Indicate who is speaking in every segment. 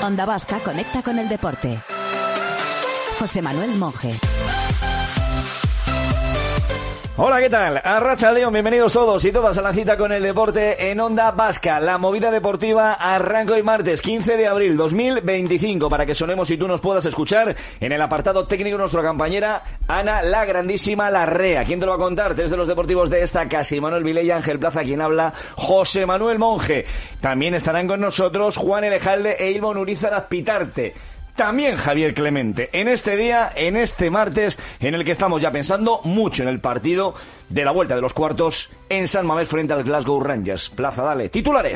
Speaker 1: Onda Vasca conecta con el deporte. José Manuel Monge.
Speaker 2: Hola, ¿qué tal? Arratsaldeon, bienvenidos todos y todas a la cita con el deporte en Onda Vasca. La movida deportiva arranca hoy martes 15 de abril 2025 para que sonemos y tú nos puedas escuchar en el apartado técnico nuestra compañera Ana la Grandísima Larrea. ¿Quién te lo va a contar? Tres de los deportivos de esta casa: Manuel Vilella, Ángel Plaza, quien habla, José Manuel Monge. También estarán con nosotros Juan Elejalde e Ilmo Urizar Azpitarte. También Javier Clemente, en este día, en este martes, en el que estamos ya pensando mucho en el partido de la vuelta de los cuartos en San Mamés frente al Glasgow Rangers. Plaza, dale, titulares.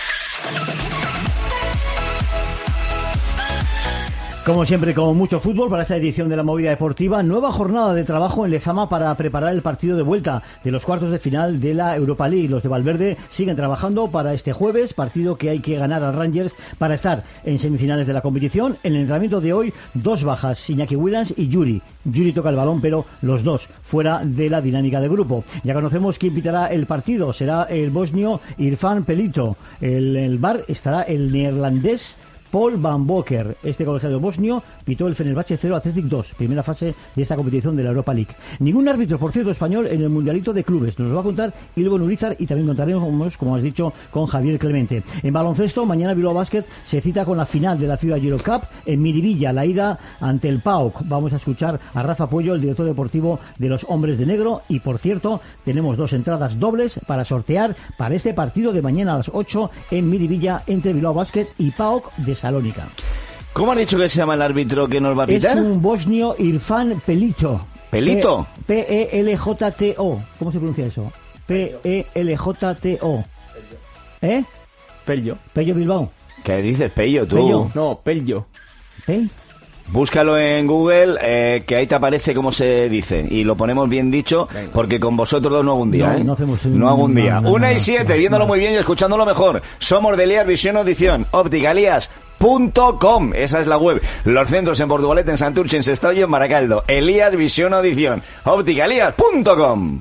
Speaker 3: Como siempre, con mucho fútbol para esta edición de la Movida Deportiva. Nueva jornada de trabajo en Lezama para preparar el partido de vuelta de los cuartos de final de la Europa League. Los de Valverde siguen trabajando para este jueves, partido que hay que ganar al Rangers para estar en semifinales de la competición. En el entrenamiento de hoy, dos bajas, Iñaki Williams y Yuri. Yuri toca el balón, pero los dos fuera de la dinámica de grupo. Ya conocemos quién pitará el partido. Será el bosnio Irfan Pelito. En el bar estará el neerlandés Paul Van Boker. Este colegiado bosnio pitó el Fenerbahce 0 Athletic 2, primera fase de esta competición de la Europa League. Ningún árbitro, por cierto, español en el Mundialito de Clubes. Nos lo va a contar Ilmo Urizar y también contaremos, como has dicho, con Javier Clemente. En baloncesto, mañana Bilbao Basket se cita con la final de la FIBA Eurocup en Miribilla, la ida ante el PAOK. Vamos a escuchar a Rafa Puello, el director deportivo de los Hombres de Negro. Y, por cierto, tenemos dos entradas dobles para sortear para este partido de mañana a las 8 en Miribilla entre Bilbao Basket y PAOK de Salónica.
Speaker 2: ¿Cómo han dicho que se llama el árbitro que nos va a pitar?
Speaker 3: Es un bosnio Irfan Pelito.
Speaker 2: ¿Pelito?
Speaker 3: P-E-L-J-T-O. ¿Cómo se pronuncia eso? P-E-L-J-T-O. ¿Eh?
Speaker 4: Pello.
Speaker 3: Pello Bilbao.
Speaker 2: ¿Qué dices, Pello, tú?
Speaker 3: Pello.
Speaker 4: No, Pello.
Speaker 3: ¿Eh?
Speaker 2: Búscalo en Google, que ahí te aparece cómo se dice. Y lo ponemos bien dicho, porque con vosotros dos no hago un día,
Speaker 3: no hacemos
Speaker 2: no hago un día.
Speaker 3: no,
Speaker 2: 1:07, viéndolo muy bien y escuchándolo mejor. Somos de Elías Visión Audición, Opticalías.com, esa es la web. Los centros en Portugalete, en Santurce, en Sestao y en Baracaldo. Elías Visión Audición, Opticalías.com.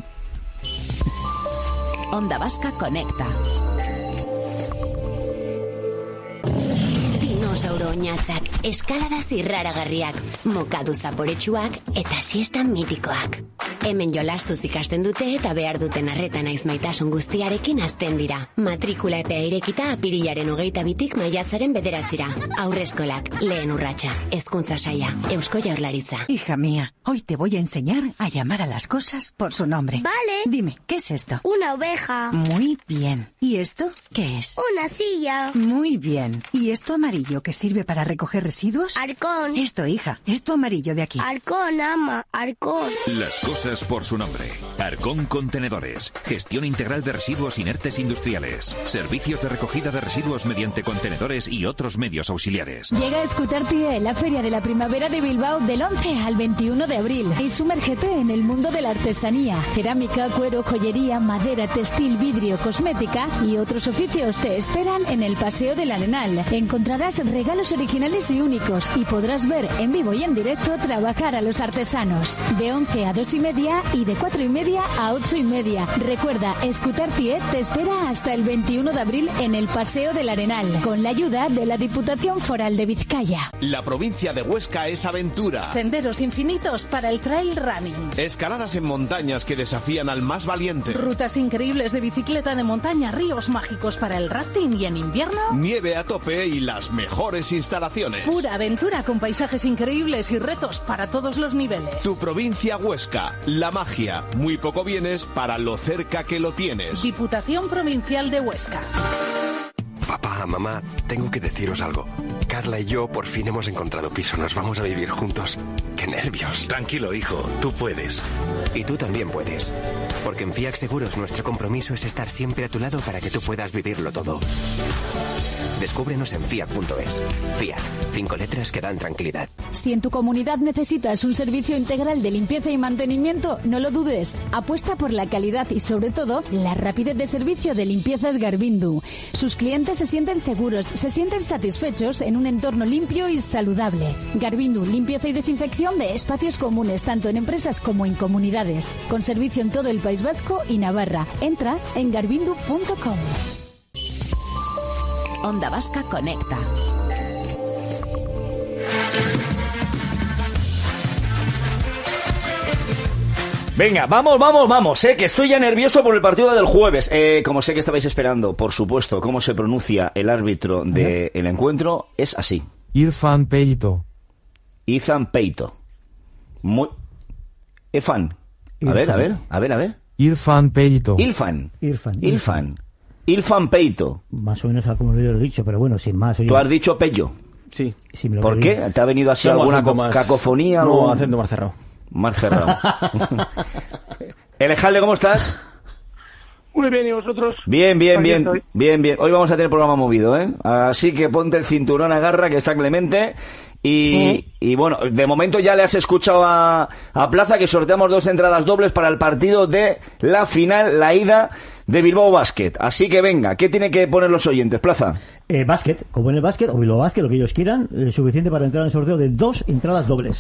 Speaker 1: Onda Vasca conecta. Dinosauro oinatzak, eskalada zirraragarriak, mokadu zaporetsuak eta siesta mitikoak. Hemen jolastuz ikasten dute eta behar duten arreta naiz maitasun guztiarekin hazten dira. Matrikula epea irekita apirilaren 22tik maiatzaren 9. Aurreskolak, lehen urratsa, hezkuntza saila, Eusko Jaurlaritza.
Speaker 5: Hija mía, hoy te voy a enseñar a llamar a las cosas por su nombre.
Speaker 6: Vale.
Speaker 5: Dime, ¿qué es esto?
Speaker 6: Una oveja.
Speaker 5: Muy bien. ¿Y esto qué es?
Speaker 6: Una silla.
Speaker 5: Muy bien. ¿Y esto amarillo que sirve para recoger residuos?
Speaker 6: Arcón.
Speaker 5: Esto, hija, esto amarillo de aquí.
Speaker 6: Arcón, ama, Arcón.
Speaker 7: Las cosas por su nombre. Arcón Contenedores. Gestión integral de residuos inertes industriales. Servicios de recogida de residuos mediante contenedores y otros medios auxiliares.
Speaker 8: Llega a Escutartie, la feria de la primavera de Bilbao, del 11 al 21 de abril. Y sumérgete en el mundo de la artesanía. Cerámica, cuero, joyería, madera, textil, vidrio, cosmética y otros oficios te esperan en el Paseo del Arenal. Encontrarás regalos originales y únicos y podrás ver en vivo y en directo trabajar a los artesanos. De 11 a 2:30 y de 4:30 a 8:30. Recuerda, Escutartie te espera hasta el 21 de abril en el Paseo del Arenal, con la ayuda de la Diputación Foral de Vizcaya.
Speaker 9: La provincia de Huesca es aventura.
Speaker 10: Senderos infinitos para el trail running.
Speaker 9: Escaladas en montañas que desafían al más valiente.
Speaker 10: Rutas increíbles de bicicleta de montaña, ríos mágicos para el rafting y en invierno,
Speaker 9: nieve a tope y las mejores instalaciones.
Speaker 10: Pura aventura con paisajes increíbles y retos para todos los niveles.
Speaker 9: Tu provincia Huesca, la magia, muy poco vienes para lo cerca que lo tienes.
Speaker 10: Diputación Provincial de Huesca.
Speaker 11: Papá, mamá, tengo que deciros algo. Carla y yo por fin hemos encontrado piso, nos vamos a vivir juntos. ¡Qué nervios!
Speaker 12: Tranquilo, hijo, tú puedes.
Speaker 11: Y tú también puedes. Porque en FIAC Seguros nuestro compromiso es estar siempre a tu lado para que tú puedas vivirlo todo. Descúbrenos en fiac.es. FIAC, 5 letras que dan tranquilidad.
Speaker 8: Si en tu comunidad necesitas un servicio integral de limpieza y mantenimiento, no lo dudes. Apuesta por la calidad y, sobre todo, la rapidez de servicio de Limpiezas Garbindu. Sus clientes se sienten seguros, se sienten satisfechos en un entorno limpio y saludable. Garbindu, limpieza y desinfección de espacios comunes, tanto en empresas como en comunidades. Con servicio en todo el País Vasco y Navarra. Entra en garbindu.com.
Speaker 1: Onda Vasca conecta.
Speaker 2: Venga, vamos, que estoy ya nervioso por el partido del jueves. Como sé que estabais esperando, por supuesto, cómo se pronuncia el árbitro del encuentro, es así.
Speaker 4: Irfan Peito.
Speaker 2: Ethan Peito. Muy... Efan. A ver.
Speaker 4: Irfan Peito.
Speaker 2: Irfan Peito.
Speaker 3: Más o menos como lo he dicho, pero bueno, sin más. Oye.
Speaker 2: Tú has dicho Pello.
Speaker 13: Sí.
Speaker 2: ¿Por qué? ¿Te ha venido así alguna cacofonía?
Speaker 13: No, acento más cerrado.
Speaker 2: Más cerrado. Elejalde, ¿cómo estás?
Speaker 14: Muy bien, ¿y vosotros?
Speaker 2: Bien. Hoy vamos a tener programa movido, ¿eh? Así que ponte el cinturón, agarra, que está Clemente. Y bueno, de momento ya le has escuchado a Plaza que sorteamos 2 entradas dobles para el partido de la final, la ida de Bilbao Basket. Así que venga, ¿qué tienen que poner los oyentes, Plaza?
Speaker 3: Básquet, como en el básquet, o Bilbao Basket, lo que ellos quieran, suficiente para entrar en el sorteo de 2 entradas dobles.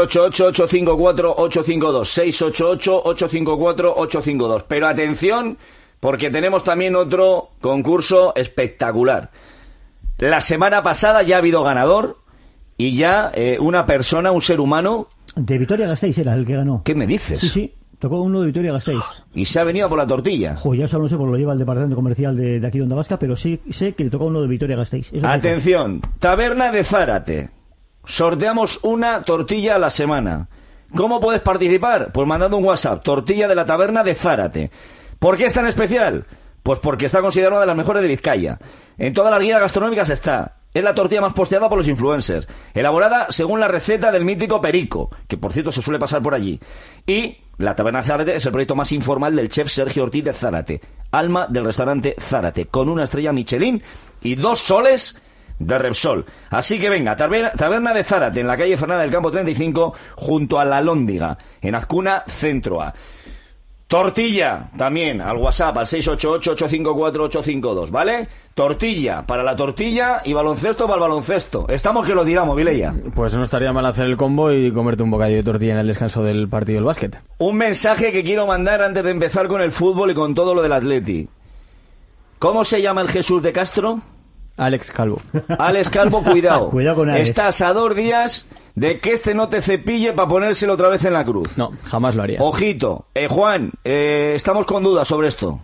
Speaker 2: 688-854-852, 688-854-852. Pero atención, porque tenemos también otro concurso espectacular. La semana pasada ya ha habido ganador y ya una persona, un ser humano...
Speaker 3: De Vitoria-Gasteiz era el que ganó.
Speaker 2: ¿Qué me dices?
Speaker 3: Sí. Tocó uno de Vitoria-Gasteiz.
Speaker 2: ¿Y se ha venido por la tortilla?
Speaker 3: Ya eso no sé, porque lo lleva el departamento comercial de aquí de Onda Vasca, pero sí sé que le tocó uno de Vitoria-Gasteiz.
Speaker 2: Atención, Taberna de Zárate. Sorteamos una tortilla a la semana. ¿Cómo puedes participar? Pues mandando un WhatsApp, tortilla de la Taberna de Zárate. ¿Por qué es tan especial? Pues porque está considerada una de las mejores de Vizcaya. En todas las guías gastronómicas está. Es la tortilla más posteada por los influencers, elaborada según la receta del mítico Perico, que por cierto se suele pasar por allí. Y la Taberna de Zárate es el proyecto más informal del chef Sergio Ortiz de Zárate, alma del restaurante Zárate, con una estrella Michelin y 2 soles de Repsol. Así que venga, Taberna de Zárate, en la calle Fernanda del Campo 35, junto a La Lóndiga, en Azcuna, Centro A. Tortilla, también, al WhatsApp, al 688-854-852, ¿vale? Tortilla, para la tortilla, y baloncesto para el baloncesto. Estamos que lo tiramos, Vileya.
Speaker 13: Pues no estaría mal hacer el combo y comerte un bocadillo de tortilla en el descanso del partido del básquet.
Speaker 2: Un mensaje que quiero mandar antes de empezar con el fútbol y con todo lo del Atleti. ¿Cómo se llama el Jesús de Castro?
Speaker 13: Alex Calvo.
Speaker 2: Alex Calvo, cuidado.
Speaker 3: Cuidado con Alex.
Speaker 2: Estás a 2 días de que no te cepille para ponérselo otra vez en la cruz.
Speaker 13: No, jamás lo haría.
Speaker 2: Ojito. Juan, estamos con dudas sobre esto.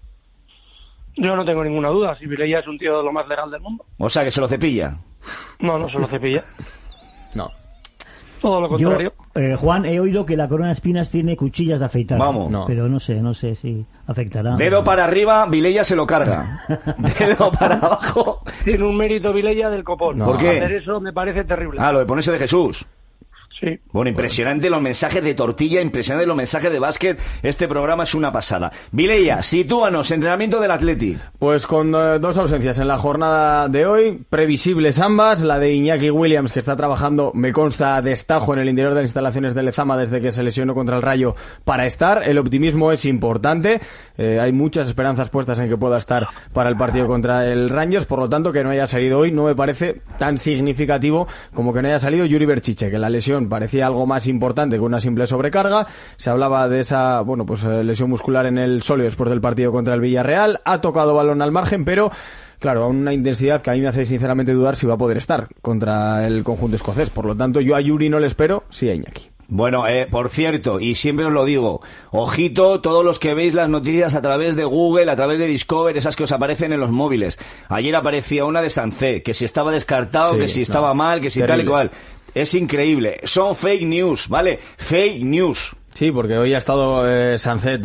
Speaker 14: Yo no tengo ninguna duda. Si Vileya es un tío de lo más legal del mundo.
Speaker 2: O sea, que se lo cepilla.
Speaker 14: No se lo cepilla.
Speaker 13: No.
Speaker 14: Todo lo contrario.
Speaker 3: Juan, he oído que la Corona de Espinas tiene cuchillas de afeitar.
Speaker 2: Vamos.
Speaker 3: No. Pero no sé si afectará.
Speaker 2: Dedo para arriba, Vileya se lo carga. Dedo para abajo.
Speaker 14: Tiene un mérito Vileya del copón.
Speaker 2: No. ¿Por qué?
Speaker 14: Hacer eso me parece terrible.
Speaker 2: Lo de ponerse de Jesús.
Speaker 14: Sí.
Speaker 2: Bueno, impresionante los mensajes de tortilla, impresionante los mensajes de básquet. Este programa es una pasada. Vileya, sitúanos, entrenamiento del Atleti.
Speaker 13: Pues con 2 ausencias en la jornada de hoy, previsibles ambas. La de Iñaki Williams, que está trabajando, me consta, a destajo en el interior de las instalaciones de Lezama desde que se lesionó contra el Rayo para estar. El optimismo es importante. Hay muchas esperanzas puestas en que pueda estar para el partido contra el Rangers. Por lo tanto, que no haya salido hoy no me parece tan significativo como que no haya salido Yuri Berchiche, que la lesión parecía algo más importante que una simple sobrecarga. Se hablaba de esa lesión muscular en el sóleo después del partido contra el Villarreal. Ha tocado balón al margen, pero claro, a una intensidad que a mí me hace sinceramente dudar si va a poder estar contra el conjunto escocés. Por lo tanto, yo a Yuri no le espero, sí a Iñaki.
Speaker 2: Bueno, por cierto, y siempre os lo digo, ojito todos los que veis las noticias a través de Google, a través de Discover, esas que os aparecen en los móviles. Ayer aparecía una de Sancet, que si estaba descartado, que si estaba mal, que si terrible. Tal y cual. Es increíble. Son fake news, ¿vale? Fake news.
Speaker 13: Sí, porque hoy ha estado Sancet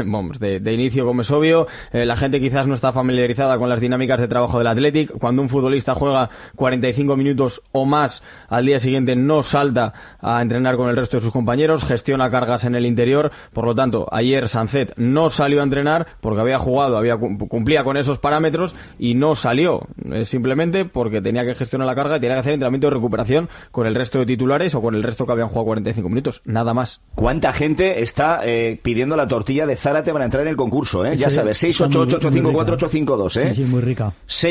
Speaker 13: de inicio, como es obvio. La gente quizás no está familiarizada con las dinámicas de trabajo del Athletic. Cuando un futbolista juega 45 minutos o más al día siguiente, no salta a entrenar con el resto de sus compañeros, gestiona cargas en el interior. Por lo tanto, ayer Sancet no salió a entrenar porque había jugado, cumplía con esos parámetros y no salió. Simplemente porque tenía que gestionar la carga y tenía que hacer entrenamiento de recuperación con el resto de titulares o con el resto que habían jugado 45 minutos. Nada más.
Speaker 2: ¿Cuánta gente está pidiendo la tortilla de Zárate para entrar en el concurso? Ya sabes, 688-854-852,
Speaker 3: Sí, muy rica.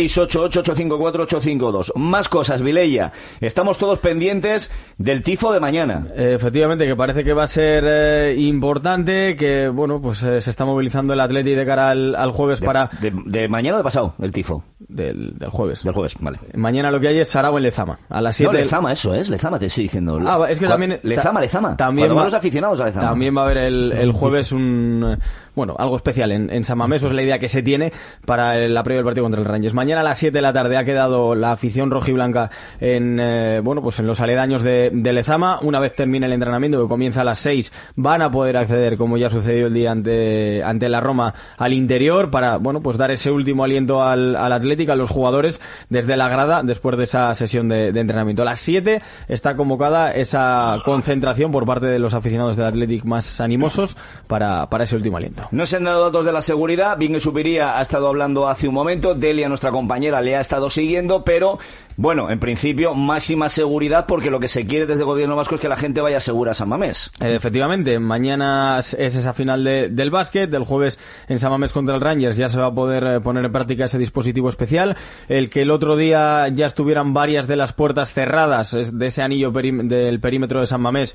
Speaker 2: 688-854-852. Más cosas, Vileya. Estamos todos pendientes del tifo de mañana.
Speaker 13: Efectivamente, que parece que va a ser importante, que se está movilizando el Atleti de cara al jueves para...
Speaker 2: ¿De mañana o de pasado, el tifo?
Speaker 13: Del jueves.
Speaker 2: Del jueves, vale.
Speaker 13: Mañana lo que hay es Sarao en Lezama, a las 7.
Speaker 2: No, Lezama, eso es, Lezama te estoy diciendo.
Speaker 13: Es que también...
Speaker 2: Lezama.
Speaker 13: También
Speaker 2: Cuando van los aficionados Lezama.
Speaker 13: También va a haber el jueves algo especial en San Mamés. Eso es la idea que se tiene para la previa del partido contra el Rangers. Mañana a las 7 de la tarde ha quedado la afición rojiblanca en los aledaños de Lezama. Una vez termine el entrenamiento, que comienza a las 6, van a poder acceder, como ya sucedió el día ante la Roma, al interior para dar ese último aliento al Athletic, a los jugadores desde la grada después de esa sesión de entrenamiento. A las 7 está convocada esa concentración por parte de los aficionados del Athletic más animosos para ese último aliento.
Speaker 2: No se han dado datos de la seguridad. Vingue Supiría ha estado hablando hace un momento. Delia, nuestra compañera, le ha estado siguiendo, pero en principio máxima seguridad, porque lo que se quiere desde el gobierno vasco es que la gente vaya segura a San Mamés.
Speaker 13: Efectivamente, mañana es esa final del básquet. El jueves en San Mamés contra el Rangers ya se va a poder poner en práctica ese dispositivo especial. El que el otro día ya estuvieran varias de las puertas cerradas de ese anillo del perímetro de San Mamés,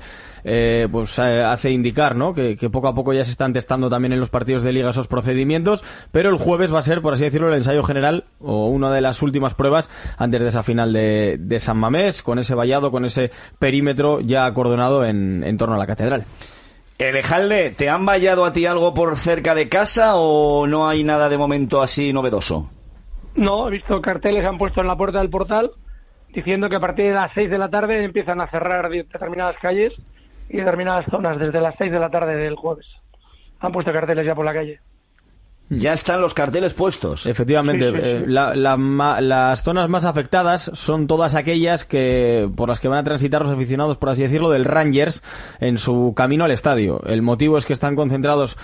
Speaker 13: hace indicar, ¿no?, que poco a poco ya se están testando también en los partidos de liga esos procedimientos, pero el jueves va a ser, por así decirlo, el ensayo general o una de las últimas pruebas antes de esa final de San Mamés, con ese vallado, con ese perímetro ya acordonado en torno a la catedral.
Speaker 2: Elejalde, ¿te han vallado a ti algo por cerca de casa o no hay nada de momento así novedoso?
Speaker 14: No, he visto carteles que han puesto en la puerta del portal diciendo que a partir de las 6 de la tarde empiezan a cerrar determinadas calles y determinadas zonas desde las 6 de la tarde del jueves. Han puesto carteles ya por la calle.
Speaker 2: Ya están los carteles puestos.
Speaker 13: Efectivamente,
Speaker 2: sí.
Speaker 13: Las zonas más afectadas son todas aquellas por las que van a transitar los aficionados, por así decirlo, del Rangers en su camino al estadio. El motivo es que están concentrados,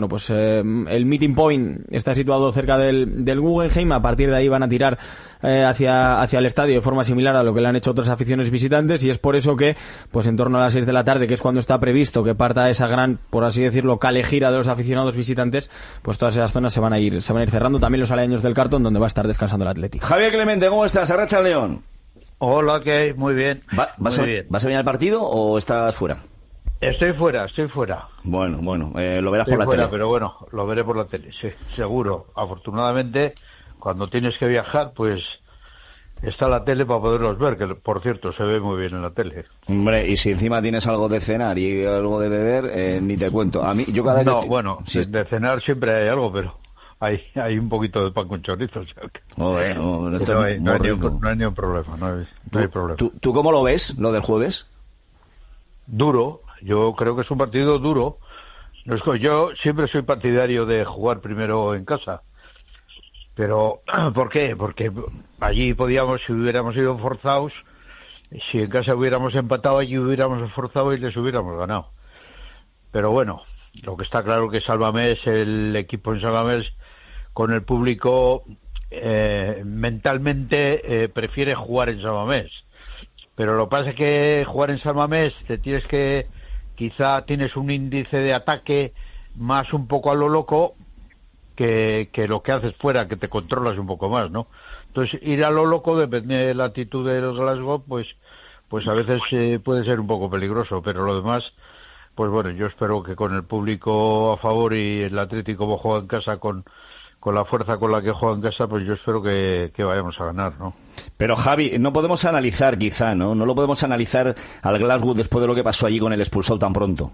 Speaker 13: el meeting point está situado cerca del Guggenheim. A partir de ahí van a tirar hacia el estadio de forma similar a lo que le han hecho otras aficiones visitantes, y es por eso que en torno a las 6 de la tarde, que es cuando está previsto que parta esa gran, por así decirlo, calejira de los aficionados visitantes, todas esas zonas se van a ir cerrando. También los aledaños del Cartón, donde va a estar descansando el Atlético.
Speaker 2: Javier Clemente, ¿cómo estás? Arracha León.
Speaker 15: Hola, ¿qué? Muy bien.
Speaker 2: ¿Vas a venir al partido o estás fuera?
Speaker 15: Estoy fuera.
Speaker 2: Bueno, lo verás por la tele.
Speaker 15: Pero bueno, lo veré por la tele, sí, seguro. Afortunadamente, cuando tienes que viajar, pues está la tele para poderlos ver, que por cierto se ve muy bien en la tele.
Speaker 2: Hombre, y si encima tienes algo de cenar y algo de beber, ni te cuento. A mí, yo cada vez
Speaker 15: de cenar siempre hay algo, pero hay un poquito de pan con chorizo. O sea que...
Speaker 2: no hay
Speaker 15: ningún problema, no hay problema.
Speaker 2: ¿Tú cómo lo ves, lo del jueves?
Speaker 15: Duro, yo creo que es un partido duro. Yo siempre soy partidario de jugar primero en casa. Pero, ¿por qué? Porque allí podíamos, si hubiéramos ido forzados, si en casa hubiéramos empatado, allí hubiéramos forzado y les hubiéramos ganado. Pero bueno, lo que está claro que San Mamés, el equipo en San Mamés, con el público, mentalmente prefiere jugar en San Mamés. Pero lo que pasa es que jugar en San Mamés quizá tienes un índice de ataque más un poco a lo loco, que lo que haces fuera, que te controlas un poco más, ¿no? Entonces, ir a lo loco, depende de la actitud del Glasgow, pues a veces puede ser un poco peligroso, pero lo demás, pues bueno, yo espero que con el público a favor y el Atlético como juega en casa, con la fuerza con la que juega en casa, pues yo espero que vayamos a ganar, ¿no?
Speaker 2: Pero Javi, no podemos analizar quizá, ¿no? No lo podemos analizar al Glasgow después de lo que pasó allí con el expulsado tan pronto.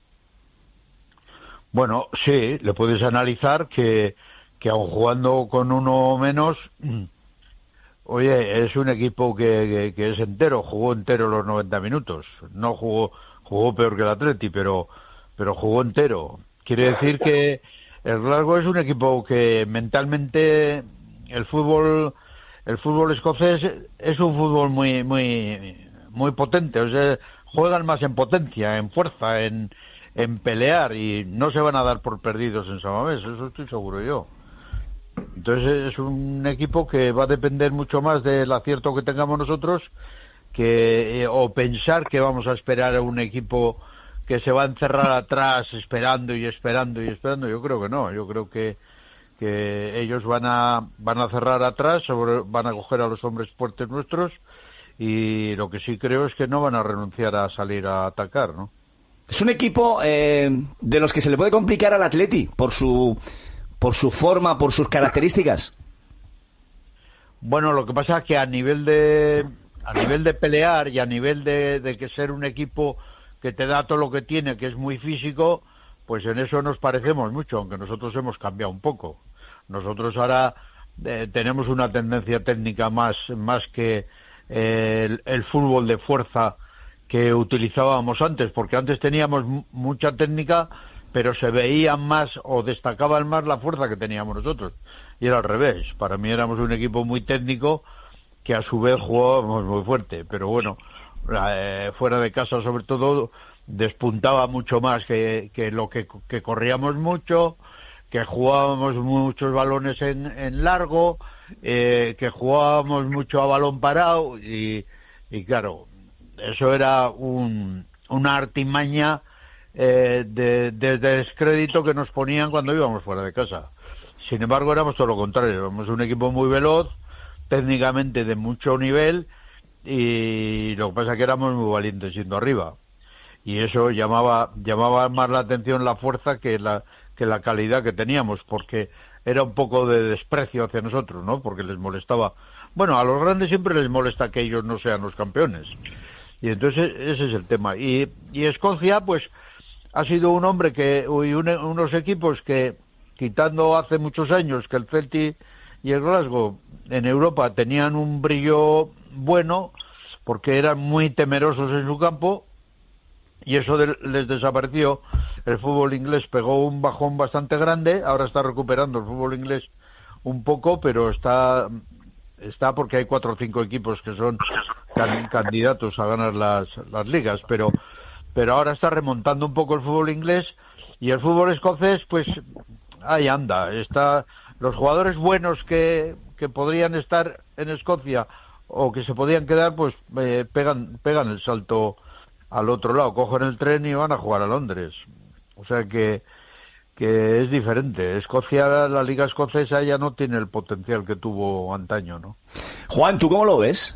Speaker 2: Bueno, sí, le puedes analizar que aun jugando con uno menos,
Speaker 15: oye, es un equipo que es entero, jugó entero los 90 minutos, no jugó peor que el Atleti, pero jugó entero. Quiere decir que el Glasgow es un equipo que mentalmente el fútbol escocés es un fútbol muy muy potente, o sea, juegan más en potencia, en fuerza, en pelear, y no se van a dar por perdidos en San Mamés, eso estoy seguro yo. Entonces es un equipo que va a depender mucho más del acierto que tengamos nosotros o pensar que vamos a esperar a un equipo que se va a encerrar atrás esperando. Yo creo que no, yo creo que ellos van a cerrar atrás, van a coger a los hombres fuertes nuestros, y lo que sí creo es que no van a renunciar a salir a atacar, ¿no?
Speaker 2: Es un equipo de los que se le puede complicar al Atleti por su forma, por sus características.
Speaker 15: Bueno, lo que pasa es que a nivel de pelear y a nivel de que ser un equipo que te da todo lo que tiene, que es muy físico, pues en eso nos parecemos mucho, aunque nosotros hemos cambiado un poco. Nosotros ahora tenemos una tendencia técnica más que el fútbol de fuerza que utilizábamos antes, porque antes teníamos mucha técnica, pero se veía más o destacaban más la fuerza que teníamos nosotros. Y era al revés. Para mí éramos un equipo muy técnico que a su vez jugábamos muy fuerte. Pero bueno, fuera de casa sobre todo despuntaba mucho más que corríamos mucho, que jugábamos muchos balones en largo, que jugábamos mucho a balón parado y claro, eso era una artimaña de descrédito que nos ponían cuando íbamos fuera de casa. Sin embargo, éramos todo lo contrario, éramos un equipo muy veloz, técnicamente de mucho nivel, y lo que pasa es que éramos muy valientes yendo arriba. Y eso llamaba más la atención la fuerza que la calidad que teníamos, porque era un poco de desprecio hacia nosotros, ¿no? Porque les molestaba. Bueno, a los grandes siempre les molesta que ellos no sean los campeones. Y entonces ese es el tema. Y Escocia, pues, ha sido un hombre unos equipos que, quitando hace muchos años que el Celtic y el Glasgow en Europa tenían un brillo bueno, porque eran muy temerosos en su campo, y eso les desapareció. El fútbol inglés pegó un bajón bastante grande, ahora está recuperando el fútbol inglés un poco, pero está porque hay 4 o 5 equipos que son candidatos a ganar las ligas, pero ahora está remontando un poco el fútbol inglés, y el fútbol escocés, pues ahí anda. Los jugadores buenos que podrían estar en Escocia o que se podían quedar, pues pegan el salto al otro lado, cogen el tren y van a jugar a Londres. O sea que es diferente. Escocia, la liga escocesa ya no tiene el potencial que tuvo antaño, ¿no?
Speaker 2: Juan, ¿tú cómo lo ves?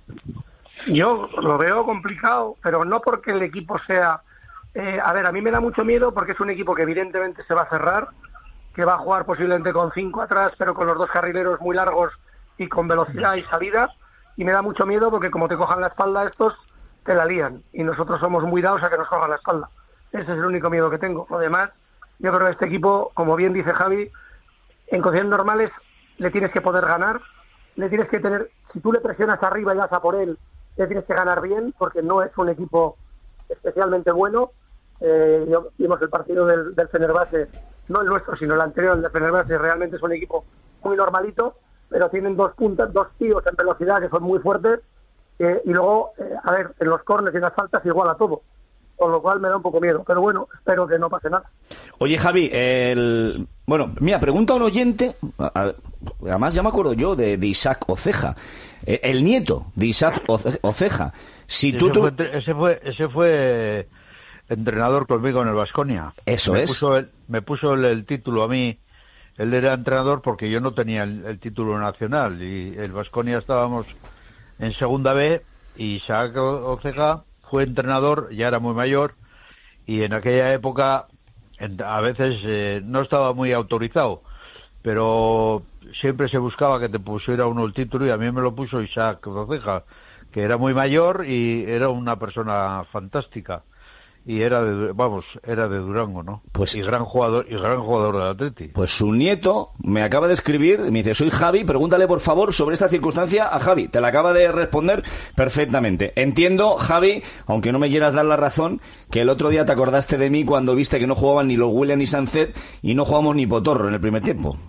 Speaker 14: Yo lo veo complicado, pero no porque el equipo sea... a mí me da mucho miedo porque es un equipo que evidentemente se va a cerrar, que va a jugar posiblemente con 5 atrás, pero con los 2 carrileros muy largos y con velocidad y salida, y me da mucho miedo porque como te cojan la espalda estos, te la lían, y nosotros somos muy dados a que nos cojan la espalda. Ese es el único miedo que tengo. Lo demás, yo creo que este equipo, como bien dice Javi, en condiciones normales le tienes que poder ganar, le tienes que tener, si tú le presionas arriba y vas a por él, le tienes que ganar bien, porque no es un equipo especialmente bueno. Vimos el partido del Fenerbahce, no el nuestro, sino el anterior, el de Fenerbahce. Realmente es un equipo muy normalito, pero tienen 2 tíos en velocidad que son muy fuertes, y luego, en los córneres y en las faltas igual a todo, con lo cual me da un poco miedo, pero bueno, espero que no pase nada.
Speaker 2: Oye, Javi, mira, pregunta a un oyente, además ya me acuerdo yo de Isaac Oceja, el nieto de Isaac Oceja. Ese
Speaker 15: fue entrenador conmigo en el Baskonia.
Speaker 2: Eso
Speaker 15: me puso el título a mí. Él era entrenador porque yo no tenía el título nacional, y el Baskonia estábamos en segunda B, y Isaac Oceja fue entrenador, ya era muy mayor, y en aquella época a veces no estaba muy autorizado, pero siempre se buscaba que te pusiera uno el título, y a mí me lo puso Isaac Oceja, que era muy mayor y era una persona fantástica. Y era de Durango, ¿no?
Speaker 2: Pues,
Speaker 15: y gran jugador del Atleti.
Speaker 2: Pues su nieto me acaba de escribir, me dice: soy Javi, pregúntale por favor sobre esta circunstancia a Javi. Te la acaba de responder perfectamente. Entiendo, Javi, aunque no me quieras dar la razón, que el otro día te acordaste de mí cuando viste que no jugaban ni los William ni Sánchez y no jugamos ni Potorro en el primer tiempo.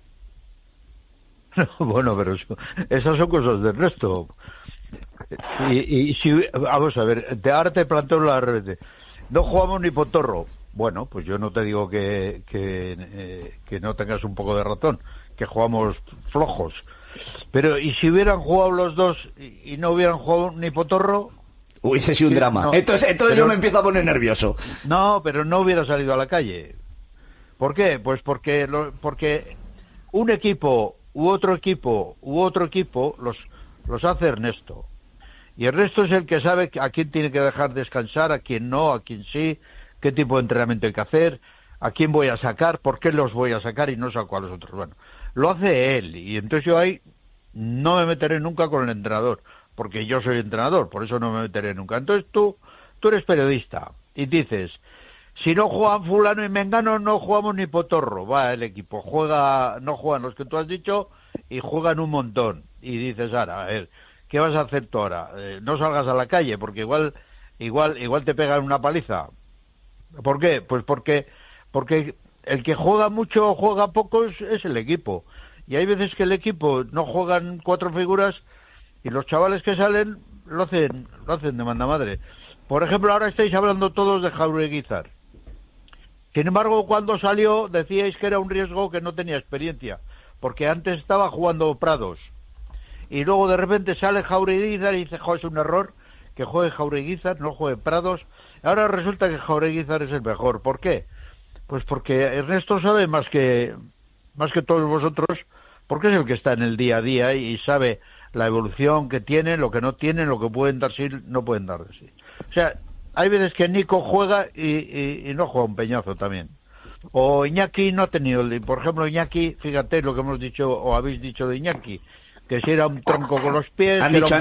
Speaker 15: Bueno, pero esas son cosas del resto. Y si, vamos a ver, ahora te planteo la revés. No jugamos ni Potorro. Bueno, pues yo no te digo que no tengas un poco de razón, que jugamos flojos. Pero, ¿y si hubieran jugado los dos y no hubieran jugado ni Potorro?
Speaker 2: Hubiese sido un drama. No, entonces yo me empiezo a poner nervioso.
Speaker 15: No, pero no hubiera salido a la calle. ¿Por qué? Pues porque un equipo u otro equipo los hace Ernesto. Y Ernesto es el que sabe a quién tiene que dejar descansar, a quién no, a quién sí, qué tipo de entrenamiento hay que hacer, a quién voy a sacar, por qué los voy a sacar y no saco a los otros. Bueno, lo hace él, y entonces yo ahí no me meteré nunca con el entrenador, porque yo soy entrenador, por eso no me meteré nunca. Entonces tú tú eres periodista y dices, si no juegan fulano y mengano, no jugamos ni potorro. Va el equipo, no juegan los que tú has dicho y juegan un montón. Y dices, ahora, a ver, ¿qué vas a hacer tú ahora? No salgas a la calle, porque igual te pegan una paliza. ¿Por qué? Pues porque el que juega mucho o juega poco es el equipo. Y hay veces que el equipo no juegan 4 figuras y los chavales que salen lo hacen de manda madre. Por ejemplo, ahora estáis hablando todos de Jaureguizar. Sin embargo, cuando salió decíais que era un riesgo, que no tenía experiencia, porque antes estaba jugando Prados. Y luego de repente sale Jaureguizar y dice, es un error que juegue Jaureguizar, no juegue Prados. Ahora resulta que Jaureguizar es el mejor. ¿Por qué? Pues porque Ernesto sabe más que todos vosotros, porque es el que está en el día a día y sabe la evolución que tienen, lo que no tienen, lo que pueden dar sí, no pueden dar de sí. O sea, hay veces que Nico juega y no juega un peñazo también. O Iñaki no ha tenido, por ejemplo, Iñaki, fíjate lo que hemos dicho o habéis dicho de Iñaki, que si era un tronco con los pies.
Speaker 2: Han dicho.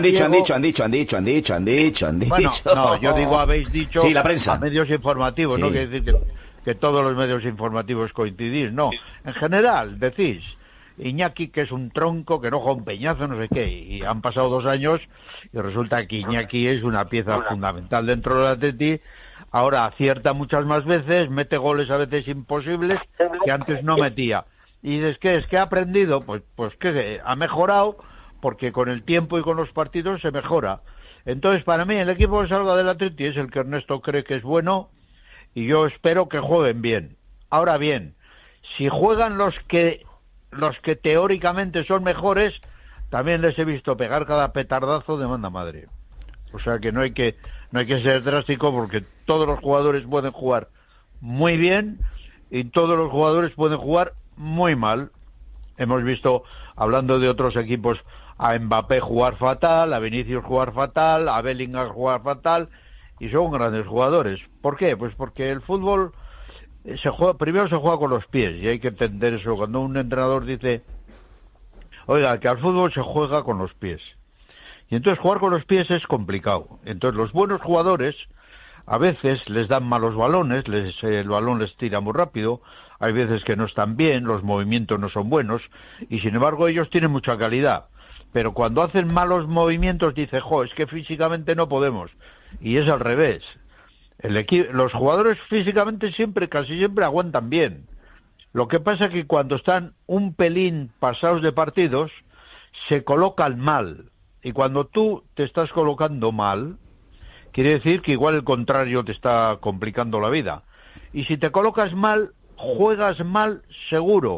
Speaker 15: Bueno, no, yo digo habéis dicho,
Speaker 2: sí, la prensa.
Speaker 15: A medios informativos, sí. No quiere decir que todos los medios informativos coincidís, no. En general, decís, Iñaki que es un tronco, que no juega un peñazo, no sé qué, y han pasado 2 años y resulta que Iñaki es una pieza fundamental dentro del Atleti. Ahora acierta muchas más veces, mete goles a veces imposibles que antes no metía. Y dices, ¿qué es? ¿Que ha aprendido? Pues que ha mejorado, porque con el tiempo y con los partidos se mejora. Entonces, para mí, el equipo que salga del Atleti es el que Ernesto cree que es bueno, y yo espero que jueguen bien. Ahora bien, si juegan los que teóricamente son mejores, también les he visto pegar cada petardazo de manda madre. O sea que no hay que ser drástico, porque todos los jugadores pueden jugar muy bien y todos los jugadores pueden jugar muy mal. Hemos visto, hablando de otros equipos, a Mbappé jugar fatal, a Vinicius jugar fatal, a Bellingham jugar fatal, y son grandes jugadores. ¿Por qué? Pues porque el fútbol primero se juega con los pies, y hay que entender eso. Cuando un entrenador dice, oiga, que al fútbol se juega con los pies, y entonces jugar con los pies es complicado. Entonces los buenos jugadores a veces les dan malos balones, el balón les tira muy rápido, hay veces que no están bien, los movimientos no son buenos, y sin embargo ellos tienen mucha calidad. Pero cuando hacen malos movimientos dice, es que físicamente no podemos, y es al revés. Los jugadores físicamente casi siempre aguantan bien. Lo que pasa es que cuando están un pelín pasados de partidos, se colocan mal. Y cuando tú te estás colocando mal, quiere decir que igual el contrario te está complicando la vida. Y si te colocas mal, juegas mal seguro.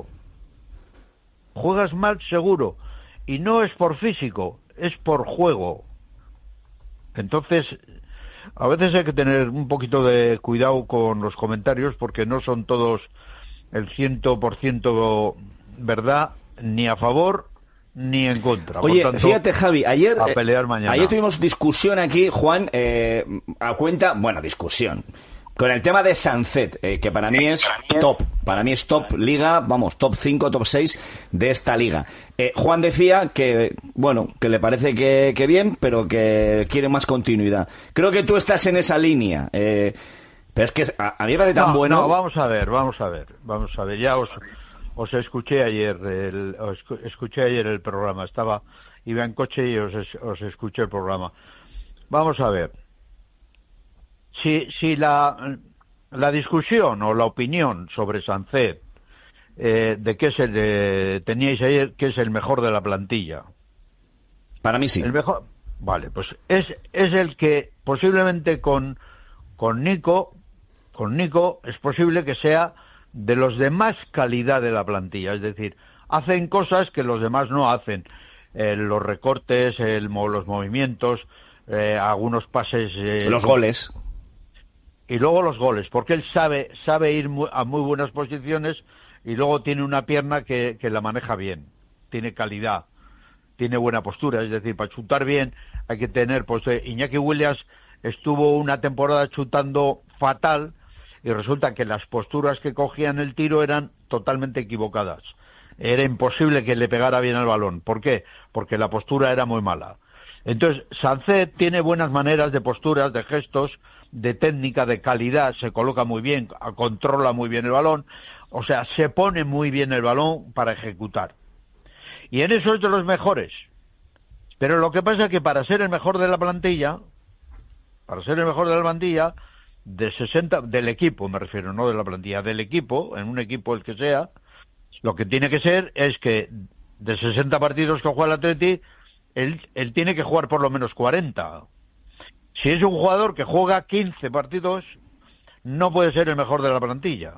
Speaker 15: Juegas mal seguro. Y no es por físico, es por juego. Entonces, a veces hay que tener un poquito de cuidado con los comentarios, porque no son todos el 100% verdad, ni a favor ni en contra.
Speaker 2: Oye,
Speaker 15: por tanto,
Speaker 2: fíjate, Javi, ayer
Speaker 15: tuvimos
Speaker 2: discusión aquí, Juan, discusión con el tema de Sancet, que para mí es top liga, top 5, top 6 de esta liga. Juan decía que le parece que bien, pero que quiere más continuidad. Creo que tú estás en esa línea, pero es que a mí me parece tan bueno.
Speaker 15: No, vamos a ver, ya os escuché ayer el programa, iba en coche y os escuché el programa. Vamos a ver. Si la discusión o la opinión sobre Sancet, de qué teníais ayer, que es el mejor de la plantilla.
Speaker 2: Para mí sí.
Speaker 15: El mejor, vale, pues es el que posiblemente con Nico es posible que sea de los de más calidad de la plantilla, es decir, hacen cosas que los demás no hacen, los recortes, los movimientos, algunos pases,
Speaker 2: los goles.
Speaker 15: Y luego los goles, porque él sabe ir a muy buenas posiciones, y luego tiene una pierna que la maneja bien, tiene calidad, tiene buena postura, es decir, para chutar bien hay que tener, Iñaki Williams estuvo una temporada chutando fatal, y resulta que las posturas que cogían el tiro eran totalmente equivocadas. Era imposible que le pegara bien al balón. ¿Por qué? Porque la postura era muy mala. Entonces, Sancet tiene buenas maneras de posturas, de gestos, de técnica, de calidad, se coloca muy bien, controla muy bien el balón, o sea, se pone muy bien el balón para ejecutar. Y en eso es de los mejores. Pero lo que pasa es que para ser el mejor de la plantilla, de 60, del equipo me refiero, no de la plantilla, del equipo, en un equipo el que sea, lo que tiene que ser es que de 60 partidos que juega el Atleti, él tiene que jugar por lo menos 40. Si es un jugador que juega 15 partidos, no puede ser el mejor de la plantilla.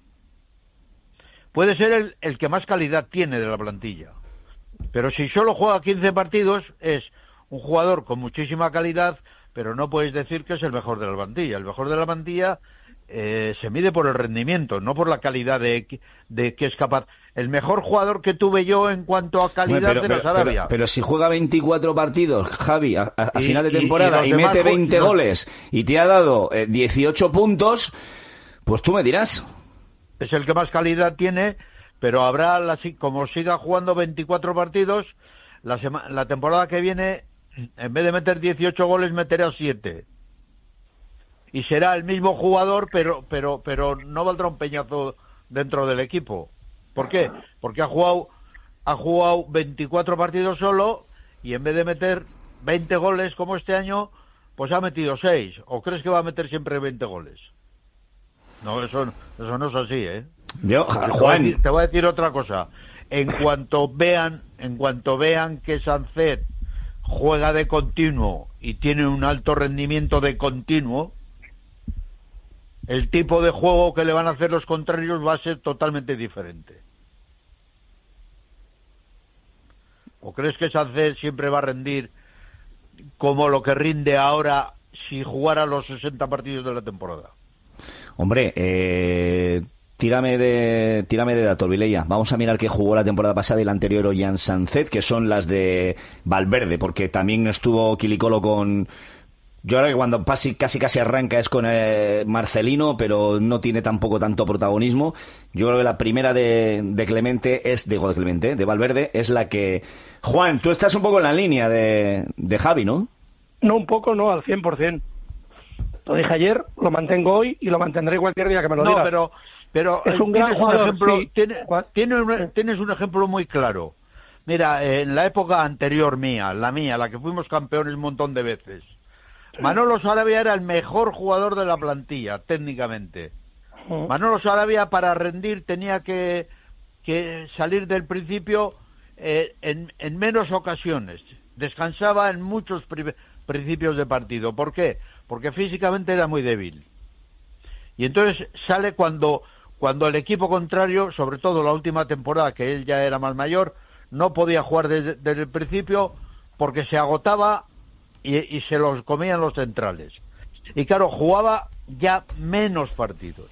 Speaker 15: Puede ser el que más calidad tiene de la plantilla. Pero si solo juega 15 partidos, es un jugador con muchísima calidad, pero no puedes decir que es el mejor de la plantilla. El mejor de la plantilla se mide por el rendimiento, no por la calidad de que es capaz. El mejor jugador que tuve yo en cuanto a calidad de la Sarabia.
Speaker 2: Pero si juega 24 partidos, Javi, a final de temporada y mete 20 goles y te ha dado 18 puntos, pues tú me dirás.
Speaker 15: Es el que más calidad tiene, pero habrá, como siga jugando 24 partidos, la temporada que viene, en vez de meter 18 goles, meterá 7. Y será el mismo jugador, pero no valdrá un peñazo dentro del equipo. ¿Por qué? Porque ha jugado 24 partidos solo y en vez de meter 20 goles como este año, pues ha metido 6. ¿O crees que va a meter siempre 20 goles? No, eso no es así, ¿eh?
Speaker 2: Juan,
Speaker 15: te voy a decir otra cosa. En cuanto vean que Sancet juega de continuo y tiene un alto rendimiento de continuo, el tipo de juego que le van a hacer los contrarios va a ser totalmente diferente. ¿O crees que Sancet siempre va a rendir como lo que rinde ahora si jugara los 60 partidos de la temporada?
Speaker 2: Hombre, tírame de datos, Vilella. Vamos a mirar qué jugó la temporada pasada y la anterior Ollán Sancet, que son las de Valverde, porque también estuvo Quilicolo con... Yo creo que cuando casi arranca es con Marcelino, pero no tiene tampoco tanto protagonismo. Yo creo que la primera de Valverde es la que... Juan, tú estás un poco en la línea de Javi, ¿no?
Speaker 14: No, un poco, no, al 100%. Lo dije ayer, lo mantengo hoy y lo mantendré cualquier día que me lo digas.
Speaker 15: No, pero
Speaker 14: es un gran jugador.
Speaker 15: Tienes un ejemplo muy claro. Mira, en la época anterior la que fuimos campeones un montón de veces, Manolo Sarabia era el mejor jugador de la plantilla, técnicamente. Manolo Sarabia, para rendir, tenía que salir del principio en menos ocasiones. Descansaba en muchos principios de partido. ¿Por qué? Porque físicamente era muy débil. Y entonces sale cuando el equipo contrario, sobre todo la última temporada, que él ya era más mayor, no podía jugar desde el principio porque se agotaba y se los comían los centrales. Y claro, jugaba ya menos partidos.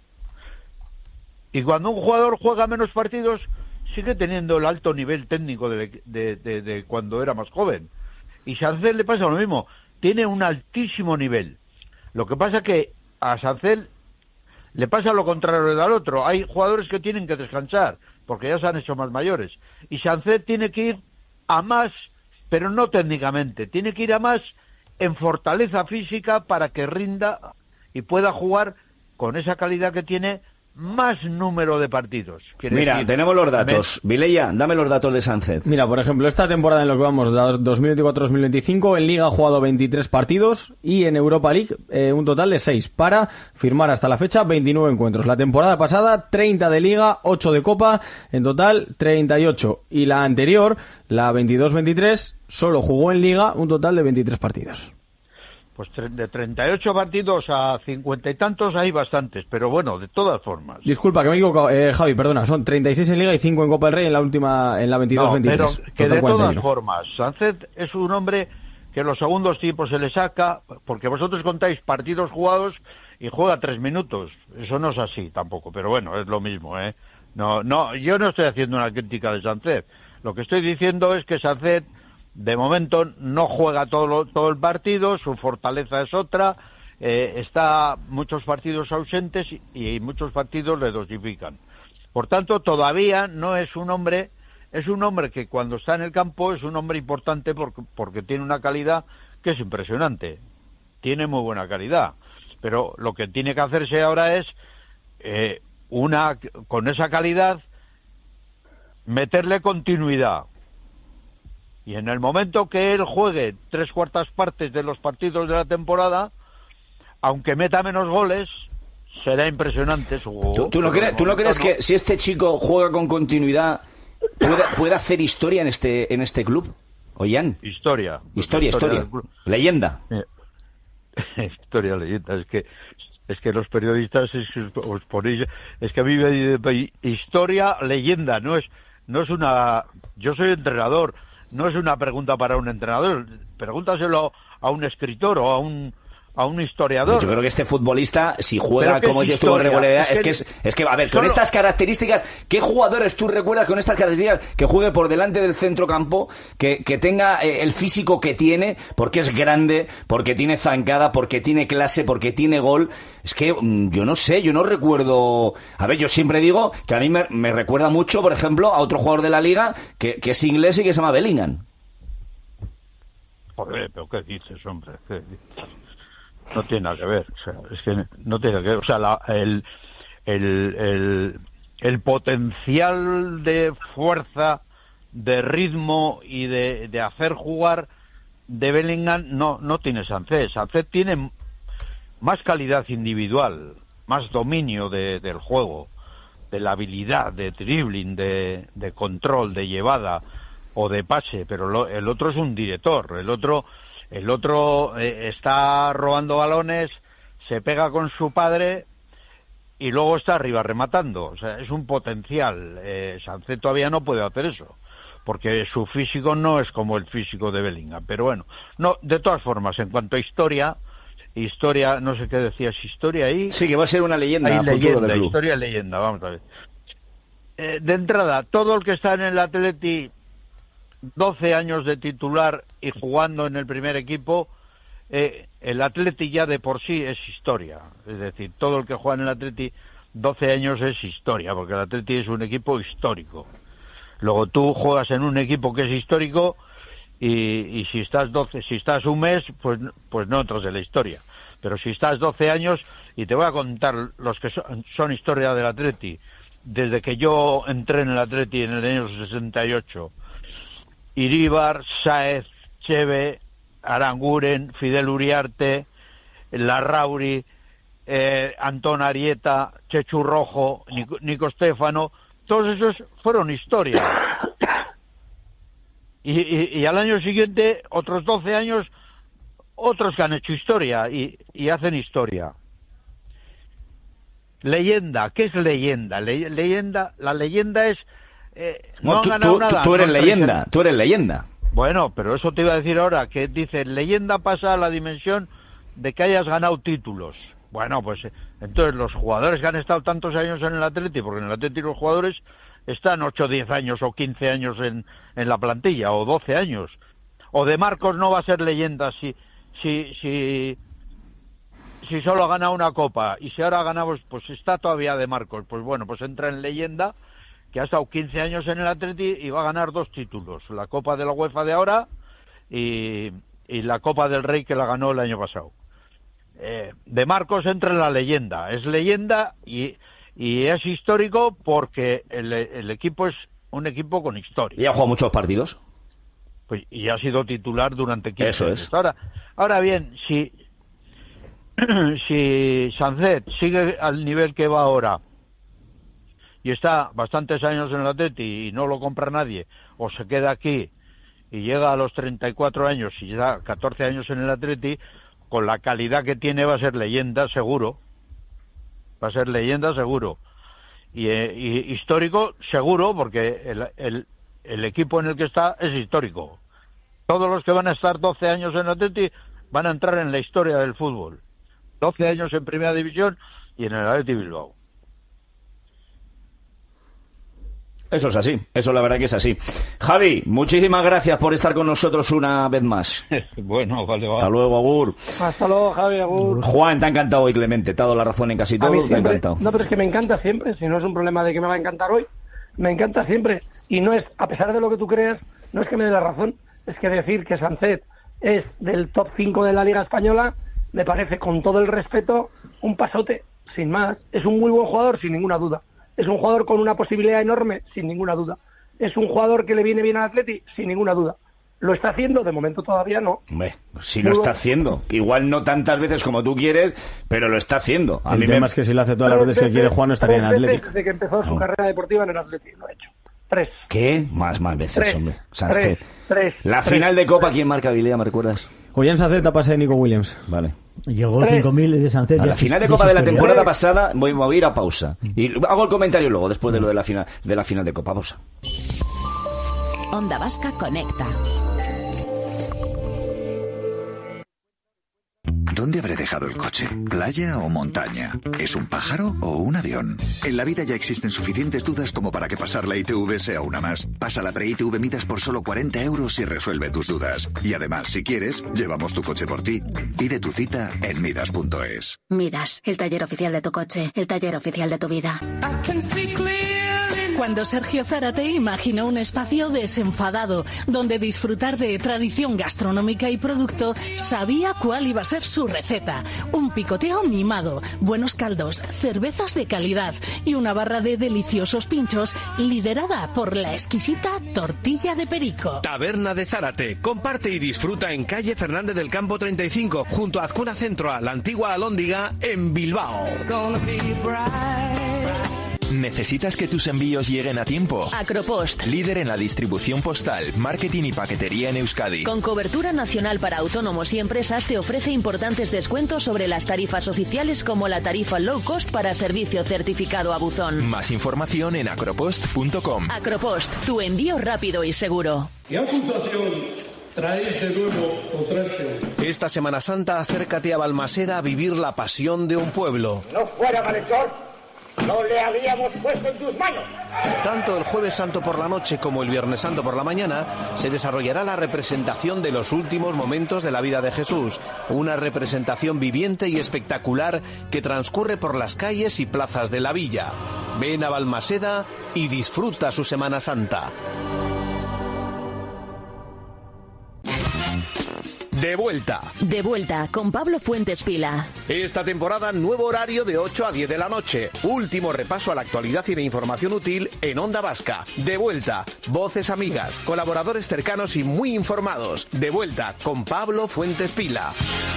Speaker 15: Y cuando un jugador juega menos partidos, sigue teniendo el alto nivel técnico de cuando era más joven. Y Sancet le pasa lo mismo. Tiene un altísimo nivel. Lo que pasa que a Sancet le pasa lo contrario del otro. Hay jugadores que tienen que descansar porque ya se han hecho más mayores. Y Sancet tiene que ir a más, pero no técnicamente. Tiene que ir a más en fortaleza física para que rinda y pueda jugar con esa calidad que tiene más número de partidos.
Speaker 2: Mira, tenemos los datos. Vilella, dame los datos de Sancet.
Speaker 13: Mira, por ejemplo, esta temporada en lo que vamos, 2024-2025, en Liga ha jugado 23 partidos y en Europa League un total de 6, para firmar hasta la fecha 29 encuentros. La temporada pasada, 30 de Liga, 8 de Copa, en total 38. Y la anterior, la 22-23, solo jugó en Liga un total de 23 partidos.
Speaker 15: Pues de 38 partidos a 50 y tantos hay bastantes, pero bueno, de todas formas.
Speaker 13: Disculpa, que me he equivocado, Javi, perdona, son 36 en Liga y 5 en Copa del Rey en la 22-23.
Speaker 15: Pero que de
Speaker 13: 41.
Speaker 15: todas formas, Sancet es un hombre que en los segundos tiempos se le saca, porque vosotros contáis partidos jugados y juega 3 minutos. Eso no es así tampoco, pero bueno, es lo mismo, ¿eh? No, yo no estoy haciendo una crítica de Sancet. Lo que estoy diciendo es que Sancet de momento no juega todo el partido, su fortaleza es otra, está muchos partidos ausentes y muchos partidos le dosifican. Por tanto, todavía no es un hombre que cuando está en el campo es un hombre importante porque tiene una calidad que es impresionante, tiene muy buena calidad. pero lo que tiene que hacerse ahora es con esa calidad meterle continuidad. Y en el momento que él juegue 3/4 partes de los partidos de la temporada, aunque meta menos goles, será impresionante su juego.
Speaker 2: ¿Tú no crees que si este chico juega con continuidad puede hacer historia en este club? ¿Oyan?
Speaker 15: Historia.
Speaker 2: Leyenda.
Speaker 15: Historia, leyenda. Es que los periodistas os ponéis... Es que a mí me dice historia, leyenda. No es una... Yo soy entrenador. No es una pregunta para un entrenador. Pregúntaselo a un escritor o a un historiador.
Speaker 2: Yo creo que este futbolista, si juega, como dices tú, con regularidad, es que, a ver, con estas características, ¿qué jugadores tú recuerdas con estas características que juegue por delante del centrocampo, que tenga el físico que tiene, porque es grande, porque tiene zancada, porque tiene clase, porque tiene gol? Es que yo no sé, yo no recuerdo... A ver, yo siempre digo que a mí me recuerda mucho, por ejemplo, a otro jugador de la Liga que es inglés y que se llama Bellingham.
Speaker 15: Joder, pero ¿qué dices, hombre? ¿Qué dices? No tiene nada que ver, o sea, es que no tiene que ver, o sea, el potencial de fuerza, de ritmo y de hacer jugar de Bellingham no tiene Sancet. Sancet tiene más calidad individual, más dominio del juego, de la habilidad, de dribbling, de control, de llevada o de pase, pero el otro es un director, el otro está robando balones, se pega con su padre y luego está arriba rematando. O sea, es un potencial. Sancet todavía no puede hacer eso, porque su físico no es como el físico de Bellingham. Pero bueno, no, de todas formas, en cuanto a historia, no sé qué decías, historia ahí...
Speaker 2: Sí, que va a ser una leyenda.
Speaker 15: Historia leyenda, vamos a ver. De entrada, todo el que está en el Atleti... 12 años de titular y jugando en el primer equipo, el Atleti ya de por sí es historia. Es decir, todo el que juega en el Atleti 12 años es historia, porque el Atleti es un equipo histórico. Luego tú juegas en un equipo que es histórico y si estás un mes, pues no entras en la historia. Pero si estás 12 años, y te voy a contar los que son historia del Atleti, desde que yo entré en el Atleti en el año 68... Iríbar, Sáez, Cheve, Aranguren, Fidel Uriarte, Larrauri, Antón Arieta, Chechu Rojo, Nico Stéfano, todos esos fueron historia. Y al año siguiente, otros 12 años, otros que han hecho historia y hacen historia. Leyenda, ¿qué es leyenda? La leyenda es... no han ganado nada.
Speaker 2: Tú eres leyenda.
Speaker 15: Bueno, pero eso te iba a decir ahora, que dice, leyenda pasa a la dimensión de que hayas ganado títulos. Bueno, pues entonces los jugadores que han estado tantos años en el Atleti, porque en el Atleti los jugadores están 8, 10 años o 15 años en la plantilla, o 12 años. O De Marcos no va a ser leyenda si solo ha ganado una copa, y si ahora ganamos, pues está todavía De Marcos. Pues bueno, pues entra en leyenda, que ha estado 15 años en el Atleti y va a ganar 2 títulos, la Copa de la UEFA de ahora y la Copa del Rey, que la ganó el año pasado. De Marcos entra en la leyenda, es leyenda y es histórico porque el equipo es un equipo con historia.
Speaker 2: ¿Y ha jugado muchos partidos?
Speaker 15: Pues, y ha sido titular durante 15
Speaker 2: Eso
Speaker 15: años.
Speaker 2: es.
Speaker 15: Ahora bien, si Sancet sigue al nivel que va ahora y está bastantes años en el Atleti y no lo compra nadie, o se queda aquí y llega a los 34 años y ya 14 años en el Atleti, con la calidad que tiene va a ser leyenda seguro. Va a ser leyenda seguro. Y histórico seguro, porque el equipo en el que está es histórico. Todos los que van a estar 12 años en el Atleti van a entrar en la historia del fútbol. 12 años en Primera División y en el Atleti Bilbao.
Speaker 2: Eso es así, eso la verdad que es así. Javi, muchísimas gracias por estar con nosotros una vez más.
Speaker 15: Bueno, vale, va.
Speaker 2: Hasta luego, agur.
Speaker 14: Hasta luego, Javi, agur.
Speaker 2: Juan, te ha encantado hoy, Clemente, te ha dado la razón en casi todo, te ha encantado.
Speaker 14: No, pero es que me encanta siempre, si no es un problema de que me va a encantar hoy, me encanta siempre. Y no es, a pesar de lo que tú creas, no es que me dé la razón, es que decir que Sancet es del top 5 de la Liga Española me parece, con todo el respeto, un pasote, sin más. Es un muy buen jugador, sin ninguna duda. Es un jugador con una posibilidad enorme, sin ninguna duda. Es un jugador que le viene bien al Atleti, sin ninguna duda. ¿Lo está haciendo? De momento todavía no.
Speaker 2: Hombre, sí lo está haciendo. Igual no tantas veces como tú quieres, pero lo está haciendo.
Speaker 13: El tema es que si lo hace todas las veces que quiere Juan, no estaría en Atlético.
Speaker 14: Desde que empezó su carrera deportiva en el Atlético, lo ha hecho. 3.
Speaker 2: ¿Qué? Más veces, hombre. Sánchez.
Speaker 14: 3.
Speaker 2: La final de Copa, ¿quién marca, Vilea? ¿Me recuerdas?
Speaker 13: Ollán Sánchez, pase de Nico Williams.
Speaker 2: Vale.
Speaker 3: Llegó el 5.000 de Sánchez.
Speaker 2: La final de Copa de la temporada pasada, voy a ir a pausa. Y hago el comentario luego, después de lo de la final de Copa. Pausa.
Speaker 5: Onda Vasca conecta.
Speaker 16: ¿Dónde habré dejado el coche? ¿Playa o montaña? ¿Es un pájaro o un avión? En la vida ya existen suficientes dudas como para que pasar la ITV sea una más. Pasa la pre-ITV Midas por solo 40 € y resuelve tus dudas. Y además, si quieres, llevamos tu coche por ti. Pide tu cita en Midas.es.
Speaker 17: Midas, el taller oficial de tu coche, el taller oficial de tu vida.
Speaker 10: Cuando Sergio Zárate imaginó un espacio desenfadado, donde disfrutar de tradición gastronómica y producto, sabía cuál iba a ser su receta. Un picoteo mimado, buenos caldos, cervezas de calidad y una barra de deliciosos pinchos liderada por la exquisita tortilla de perico.
Speaker 9: Taberna de Zárate. Comparte y disfruta en calle Fernández del Campo 35, junto a Azcuna Centro, a la antigua Alhóndiga, en Bilbao.
Speaker 12: ¿Necesitas que tus envíos lleguen a tiempo?
Speaker 18: Acropost.
Speaker 12: Líder en la distribución postal, marketing y paquetería en Euskadi.
Speaker 18: Con cobertura nacional para autónomos y empresas, te ofrece importantes descuentos sobre las tarifas oficiales, como la tarifa low cost para servicio certificado a buzón.
Speaker 12: Más información en acropost.com.
Speaker 18: Acropost, tu envío rápido y seguro.
Speaker 19: ¿Qué acusación traéis de nuevo contra este?
Speaker 9: Esta Semana Santa, acércate a Balmaseda a vivir la pasión de un pueblo.
Speaker 20: No fuera malhechor, no le habíamos puesto en tus manos.
Speaker 9: Tanto el Jueves Santo por la noche como el Viernes Santo por la mañana se desarrollará la representación de los últimos momentos de la vida de Jesús. Una representación viviente y espectacular que transcurre por las calles y plazas de la villa. Ven a Balmaseda y disfruta su Semana Santa. De vuelta.
Speaker 18: De vuelta con Pablo Fuentes Pila.
Speaker 9: Esta temporada, nuevo horario de 8 a 10 de la noche. Último repaso a la actualidad y de información útil en Onda Vasca. De vuelta. Voces amigas, colaboradores cercanos y muy informados. De vuelta con Pablo Fuentes Pila.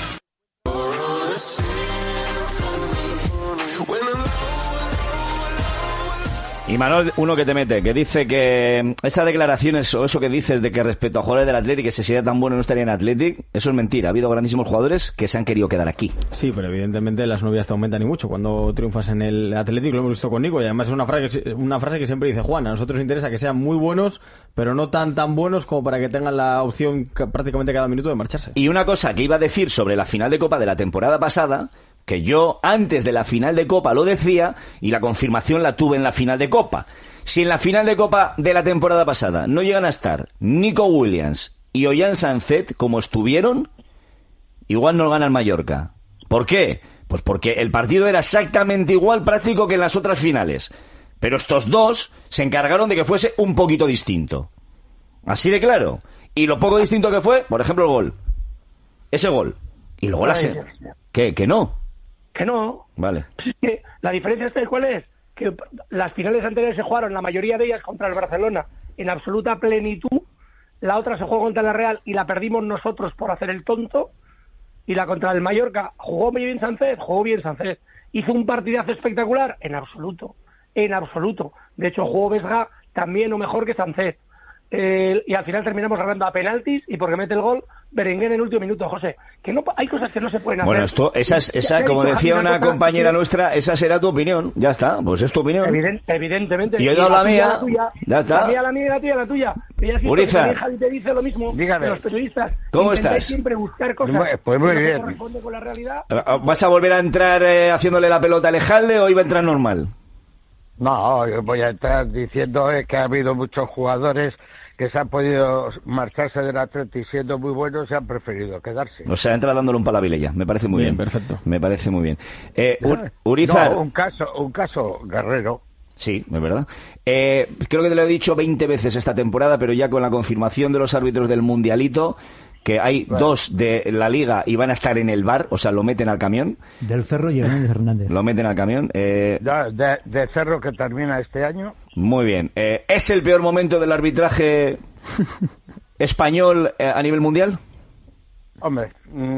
Speaker 2: Y Manuel, uno que te mete, que dice que esas declaraciones o eso que dices de que respecto a jugadores del Athletic, que si sería tan bueno no estaría en Athletic, eso es mentira. Ha habido grandísimos jugadores que se han querido quedar aquí.
Speaker 13: Sí, pero evidentemente las novias te aumentan y mucho cuando triunfas en el Athletic, lo hemos visto con Nico, y además es una frase que siempre dice Juan, a nosotros nos interesa que sean muy buenos, pero no tan buenos como para que tengan la opción prácticamente cada minuto de marcharse.
Speaker 2: Y una cosa que iba a decir sobre la final de Copa de la temporada pasada, que yo antes de la final de Copa lo decía y la confirmación la tuve en la final de Copa. Si en la final de Copa de la temporada pasada no llegan a estar Nico Williams y Ollán Sánchez como estuvieron, igual no gana el Mallorca. ¿Por qué? Pues porque el partido era exactamente igual práctico que en las otras finales. Pero estos dos se encargaron de que fuese un poquito distinto. Así de claro. Y lo poco distinto que fue, por ejemplo, el gol. Ese gol. Y luego ¿Qué? ¿Que no?
Speaker 14: Que no.
Speaker 2: Vale.
Speaker 14: Es que la diferencia ¿cuál es? Que las finales anteriores se jugaron, la mayoría de ellas contra el Barcelona, en absoluta plenitud. La otra se jugó contra la Real y la perdimos nosotros por hacer el tonto. Y la contra el Mallorca, ¿jugó bien Sánchez? Jugó bien Sánchez. ¿Hizo un partidazo espectacular? En absoluto. En absoluto. De hecho, jugó Vesga también o mejor que Sánchez. Y al final terminamos ganando a penaltis y porque mete el gol Berenguer en el último minuto, José. Que no, hay cosas que no se pueden hacer.
Speaker 2: Bueno, esa como decía una compañera nuestra, esa será tu opinión. Ya está, pues es tu opinión.
Speaker 14: Evidentemente.
Speaker 2: Y yo he dado la mía. Ya está.
Speaker 14: La mía, la mía y la tuya, la tuya.
Speaker 2: Urizar.
Speaker 14: Javi te dice lo mismo.
Speaker 15: Dígame.
Speaker 14: Que los periodistas.
Speaker 2: ¿Cómo estás?
Speaker 14: Siempre buscar cosas
Speaker 15: pues muy
Speaker 14: que
Speaker 15: bien.
Speaker 14: no corresponden con la realidad.
Speaker 2: ¿Vas a volver a entrar haciéndole la pelota a Lejalde o iba a entrar normal?
Speaker 15: No, yo voy a estar diciendo que ha habido muchos jugadores que se han podido marcharse del Atleti siendo muy buenos y han preferido quedarse.
Speaker 2: O sea, entra dándole un palo a Vilella. Me parece muy bien.
Speaker 13: Perfecto.
Speaker 2: Me parece muy bien. Urizar.
Speaker 15: No, un caso Guerrero.
Speaker 2: Sí, es verdad. Creo que te lo he dicho 20 veces esta temporada, pero ya con la confirmación de los árbitros del Mundialito, que hay 2 de la Liga y van a estar en el VAR, o sea, lo meten al camión.
Speaker 3: Del Cerro y Hernández Hernández.
Speaker 2: Lo meten al camión.
Speaker 15: De Cerro, que termina este año.
Speaker 2: Muy bien. ¿Es el peor momento del arbitraje español a nivel mundial?
Speaker 15: Hombre,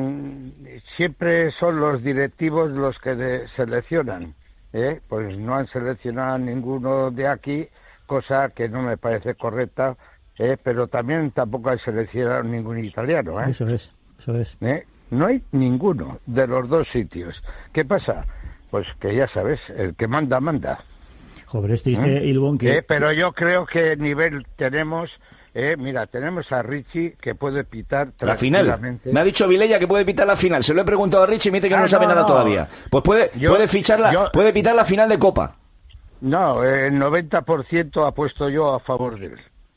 Speaker 15: siempre son los directivos los que seleccionan. Pues no han seleccionado a ninguno de aquí, cosa que no me parece correcta, pero también tampoco han seleccionado ningún italiano.
Speaker 3: Eso es.
Speaker 15: No hay ninguno de los 2 sitios. ¿Qué pasa? Pues que ya sabes, el que manda, manda.
Speaker 3: Joder, Ilbón, que...
Speaker 15: Pero yo creo que nivel tenemos... mira, tenemos a Richie que puede pitar
Speaker 2: la final. Me ha dicho Vilella que puede pitar la final. Se lo he preguntado a Richie y me dice que no sabe nada todavía. Pues puede pitar la final de Copa.
Speaker 15: No, el 90% apuesto yo a favor de él.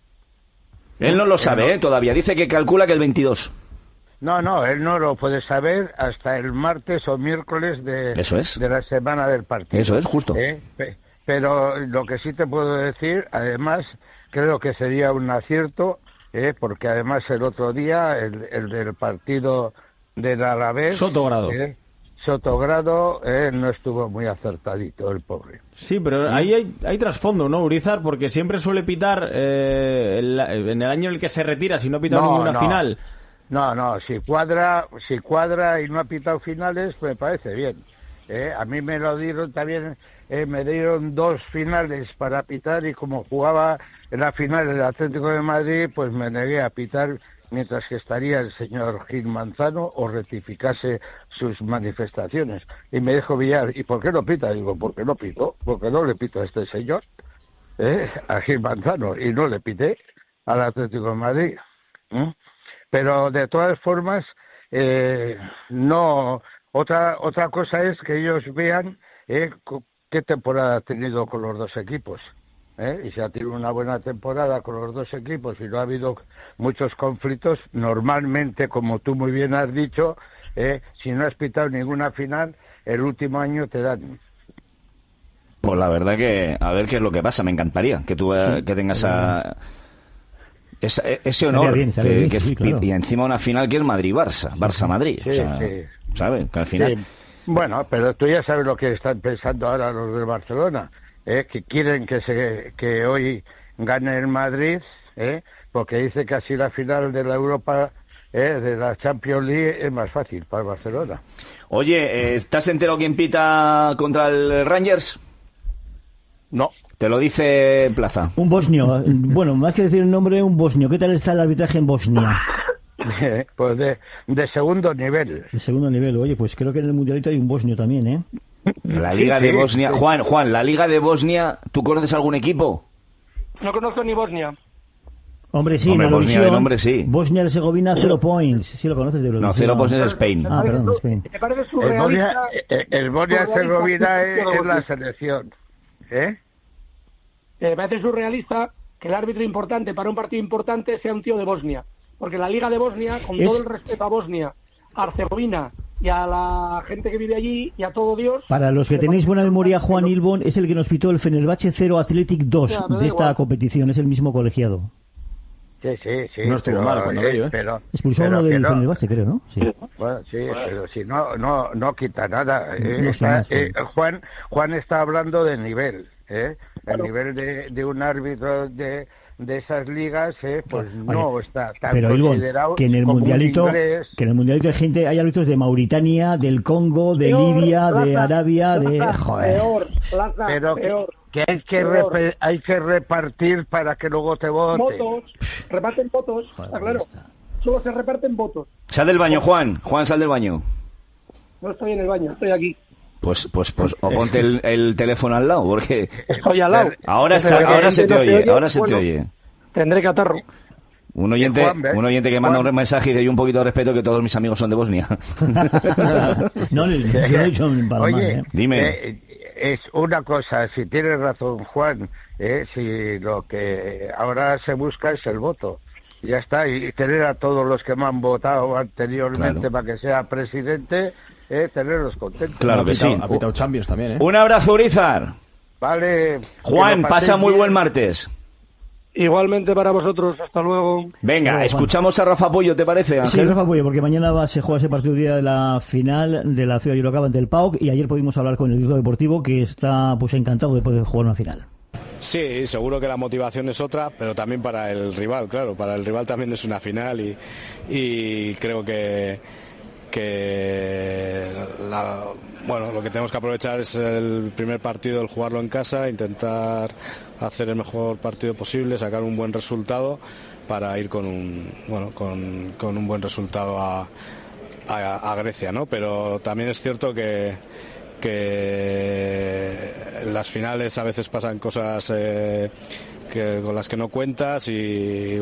Speaker 2: Él no lo sabe, todavía. Dice que calcula que el 22.
Speaker 15: No, él no lo puede saber hasta el martes o miércoles de la semana del partido.
Speaker 2: Eso es, justo.
Speaker 15: Pero lo que sí te puedo decir, además... Creo que sería un acierto, porque además el otro día, el del partido del Alavés...
Speaker 13: Sotogrado.
Speaker 15: Sotogrado no estuvo muy acertadito, el pobre.
Speaker 13: Sí, pero ahí hay trasfondo, ¿no, Urizar? Porque siempre suele pitar en el año en el que se retira, si no ha pitado ninguna final.
Speaker 15: No, si cuadra y no ha pitado finales, pues me parece bien. A mí me lo dieron también... me dieron 2 finales para pitar y como jugaba en la final del Atlético de Madrid, pues me negué a pitar mientras que estaría el señor Gil Manzano o rectificase sus manifestaciones. Y me dijo Villar, ¿y por qué no pita? Digo, ¿por qué no pito? Porque no le pito a este señor, a Gil Manzano, y no le pité al Atlético de Madrid. Pero de todas formas, no. Otra cosa es que ellos vean qué temporada ha tenido con los 2 equipos. Y si ha tenido una buena temporada con los 2 equipos y no ha habido muchos conflictos, normalmente, como tú muy bien has dicho, si no has pitado ninguna final, el último año te dan.
Speaker 2: Pues la verdad que, a ver qué es lo que pasa, me encantaría que tú que tengas ese honor, claro. Y encima una final que es Madrid-Barça, Barça-Madrid, ¿sabes? Que al final...
Speaker 15: Sí. Bueno, pero tú ya sabes lo que están pensando ahora los de Barcelona, que quieren que hoy gane el Madrid, porque dice que así la final de la Europa, de la Champions League, es más fácil para Barcelona.
Speaker 2: Oye, ¿estás enterado quién pita contra el Rangers?
Speaker 15: No.
Speaker 2: Te lo dice Plaza.
Speaker 3: Un bosnio. Bueno, más que decir el nombre, un bosnio. ¿Qué tal está el arbitraje en Bosnia?
Speaker 15: Pues de segundo nivel.
Speaker 3: De segundo nivel. Oye, pues creo que en el Mundialito hay un bosnio también,
Speaker 2: La Liga de Bosnia. Juan, la Liga de Bosnia, ¿tú conoces algún equipo?
Speaker 14: No conozco ni Bosnia.
Speaker 3: Hombre, sí,
Speaker 2: Bosnia de nombre sí.
Speaker 3: Bosnia-Herzegovina, 0 points. Sí lo conoces de Eurovisión.
Speaker 2: No, 0 points es Spain.
Speaker 3: Perdón, Spain.
Speaker 14: Me parece surrealista.
Speaker 15: El Bosnia-Herzegovina es la selección.
Speaker 14: Me parece surrealista que el árbitro importante para un partido importante sea un tío de Bosnia. Porque la Liga de Bosnia, con todo el respeto a Bosnia, a Herzegovina y a la gente que vive allí y a todo Dios...
Speaker 3: Para los que tenéis buena memoria, Juan Ilbón es el que nos pitó el Fenerbahce 0 Athletic 2 de esta competición, es el mismo colegiado.
Speaker 15: Sí.
Speaker 13: No estuvo mal cuando ello,
Speaker 15: pero
Speaker 3: expulsó uno del Fenerbahce, creo, ¿no? Sí.
Speaker 15: Bueno, sí, pero si no quita nada. Juan está hablando de nivel, el nivel de un árbitro de esas ligas, pues no está tan considerado.
Speaker 3: Que en el mundialito, hay árbitros de Mauritania, del Congo, de Libia, de Arabia, de
Speaker 14: peor.
Speaker 15: Que hay que repartir para que luego te voten.
Speaker 14: Votos, reparten votos, está claro. Solo se reparten votos.
Speaker 2: Sal del baño, Juan, sal del baño.
Speaker 14: No estoy en el baño, estoy aquí.
Speaker 2: Pues o ponte el teléfono al lado, porque...
Speaker 14: Estoy al lado.
Speaker 2: Ahora se te oye.
Speaker 14: Tendré catarro.
Speaker 2: Un oyente que manda un mensaje y de un poquito de respeto, que todos mis amigos son de Bosnia.
Speaker 3: No, yo he dicho en Palma.
Speaker 15: Oye,
Speaker 2: dime.
Speaker 15: Es una cosa, si tienes razón, Juan, si lo que ahora se busca es el voto. Ya está, y tener a todos los que me han votado anteriormente para que sea presidente, tenerlos contentos.
Speaker 2: Claro que sí.
Speaker 13: Ha pitado Champions también,
Speaker 2: Un abrazo, Urizar.
Speaker 15: Vale.
Speaker 2: Juan, pasa muy buen martes.
Speaker 14: Igualmente para vosotros, hasta luego.
Speaker 2: Venga, escuchamos a Rafa Puello, ¿te parece, Ángel?
Speaker 3: Sí, Rafa Puello, porque mañana se juega ese partido día de la final de la FIBA Eurocup ante el PAOK, y ayer pudimos hablar con el director deportivo que está pues encantado de poder jugar una final.
Speaker 21: Sí, seguro que la motivación es otra, pero también para el rival, claro, para el rival también es una final y creo que lo que tenemos que aprovechar es el primer partido, el jugarlo en casa, intentar hacer el mejor partido posible, sacar un buen resultado para ir con un buen resultado a Grecia, ¿no? Pero también es cierto que en las finales a veces pasan cosas con las que no cuentas y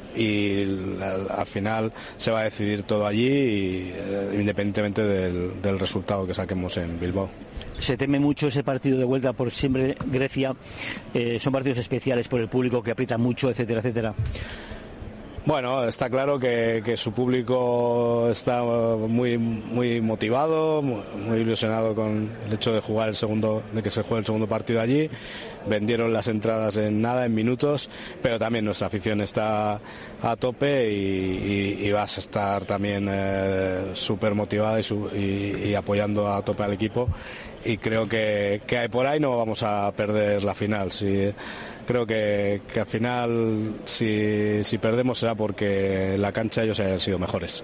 Speaker 21: al final se va a decidir todo allí independientemente del resultado que saquemos en Bilbao.
Speaker 22: Se teme mucho ese partido de vuelta por siempre Grecia, son partidos especiales por el público que aprieta mucho, etcétera, etcétera.
Speaker 21: Bueno, está claro que su público está muy motivado, muy ilusionado con el hecho de que se juegue el segundo partido allí. Vendieron las entradas en minutos, pero también nuestra afición está a tope y vas a estar también súper motivada y apoyando a tope al equipo. Y creo que por ahí no vamos a perder la final. Creo que al final si perdemos será porque en la cancha ellos hayan sido mejores.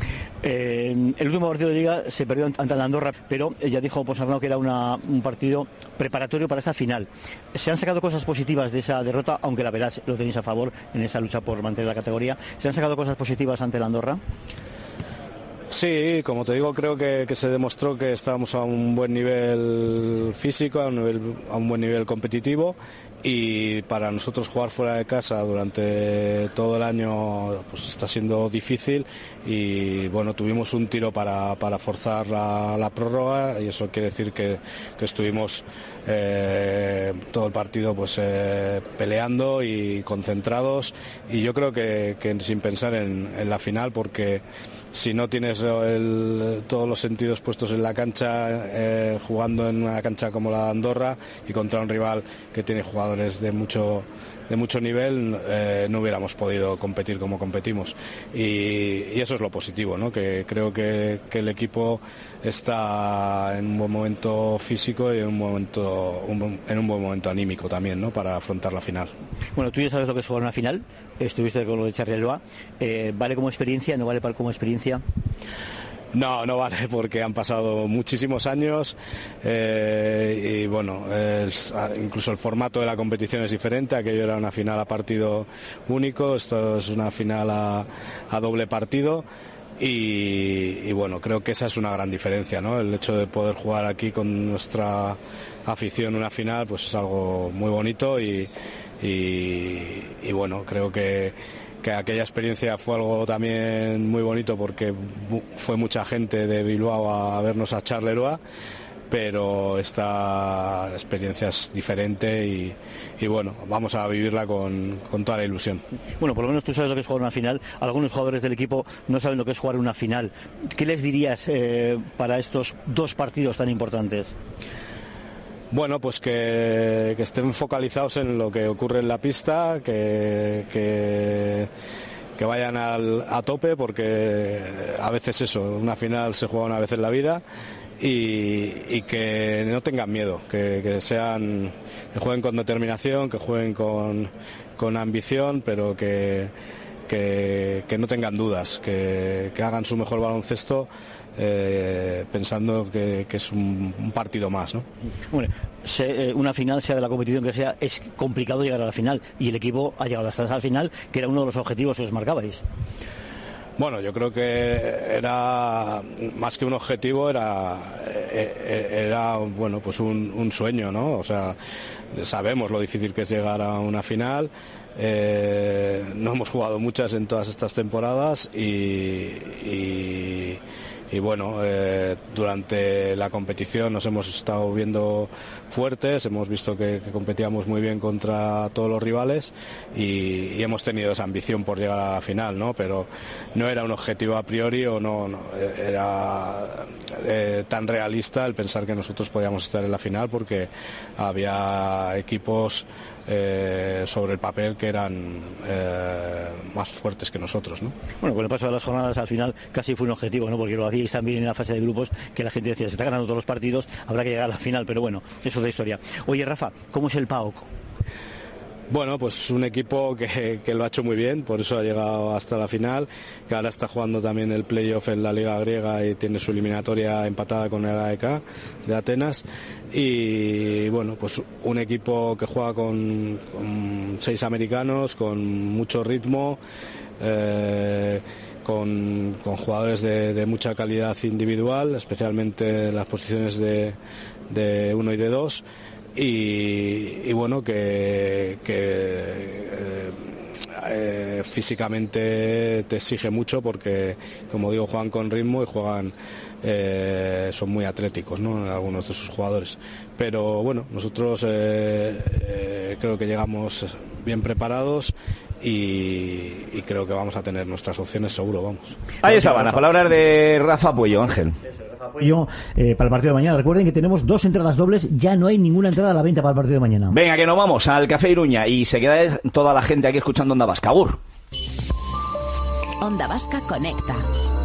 Speaker 22: El último partido de Liga se perdió ante la Andorra, pero ya dijo Ponsarnau que era un partido preparatorio para esta final. ¿Se han sacado cosas positivas de esa derrota, aunque la verdad lo tenéis a favor en esa lucha por mantener la categoría? ¿Se han sacado cosas positivas ante la Andorra?
Speaker 21: Sí, como te digo, creo que se demostró que estábamos a un buen nivel físico, a un buen nivel competitivo, y para nosotros jugar fuera de casa durante todo el año pues está siendo difícil y bueno, tuvimos un tiro para forzar la prórroga y eso quiere decir que estuvimos todo el partido pues peleando y concentrados, y yo creo que sin pensar en la final, porque si no tienes todos los sentidos puestos en la cancha, jugando en una cancha como la de Andorra y contra un rival que tiene jugadores de mucho nivel, no hubiéramos podido competir como competimos. Y eso es lo positivo, ¿no? Que creo que el equipo está en un buen momento físico y en un buen momento anímico también, ¿no? Para afrontar la final.
Speaker 22: Bueno, tú ya sabes lo que es jugar una final, estuviste con lo de Charleroi, ¿vale como experiencia, no vale como experiencia?
Speaker 21: No vale, porque han pasado muchísimos años y bueno, incluso el formato de la competición es diferente. Aquello era una final a partido único, esto es una final a doble partido. Y bueno, creo que esa es una gran diferencia, ¿no? El hecho de poder jugar aquí con nuestra afición una final, pues es algo muy bonito y bueno, creo que aquella experiencia fue algo también muy bonito porque fue mucha gente de Bilbao a vernos a Charleroi, pero esta experiencia es diferente y bueno, vamos a vivirla con toda la ilusión.
Speaker 22: Bueno, por lo menos tú sabes lo que es jugar una final. Algunos jugadores del equipo no saben lo que es jugar una final. ¿Qué les dirías para estos dos partidos tan importantes?
Speaker 21: Bueno, pues que estén focalizados en lo que ocurre en la pista, que vayan a tope, porque a veces una final se juega una vez en la vida, y que no tengan miedo, que jueguen con determinación, que jueguen con ambición, pero que no tengan dudas, que hagan su mejor baloncesto, pensando que es un partido más, ¿no?
Speaker 22: Bueno, una final, sea de la competición que sea, es complicado llegar a la final, y el equipo ha llegado hasta la final, que era uno de los objetivos que os marcabais.
Speaker 21: Bueno, yo creo que era más que un objetivo, era bueno, pues un sueño, ¿no? O sea, sabemos lo difícil que es llegar a una final. No hemos jugado muchas en todas estas temporadas y bueno, durante la competición nos hemos estado viendo fuertes, hemos visto que competíamos muy bien contra todos los rivales y hemos tenido esa ambición por llegar a la final, ¿no? Pero no era un objetivo a priori o no era tan realista el pensar que nosotros podíamos estar en la final, porque había equipos sobre el papel que eran más fuertes que nosotros, ¿no?
Speaker 22: Bueno, con el paso de las jornadas al final casi fue un objetivo, ¿no? Porque lo hacíais también en la fase de grupos, que la gente decía, se está ganando todos los partidos, habrá que llegar a la final, pero bueno, eso es otra historia. Oye, Rafa, ¿cómo es el PAOK?
Speaker 21: Bueno, pues un equipo que lo ha hecho muy bien, por eso ha llegado hasta la final, que ahora está jugando también el playoff en la Liga Griega y tiene su eliminatoria empatada con el AEK de Atenas. Y bueno, pues un equipo que juega con 6 americanos, con mucho ritmo, con jugadores de mucha calidad individual, especialmente en las posiciones de 1 y de 2. Y bueno, que físicamente te exige mucho, porque, como digo, juegan con ritmo y son muy atléticos, ¿no?, algunos de sus jugadores. Pero bueno, nosotros creo que llegamos bien preparados y creo que vamos a tener nuestras opciones seguro, vamos.
Speaker 2: Ahí estaban las palabras de Rafa Puello, Ángel.
Speaker 3: Apoyo para el partido de mañana. Recuerden que tenemos 2 entradas dobles, ya no hay ninguna entrada a la venta para el partido de mañana.
Speaker 2: Venga, que nos vamos al Café Iruña y se queda toda la gente aquí escuchando Onda Vasca. Agur.
Speaker 5: Onda Vasca conecta.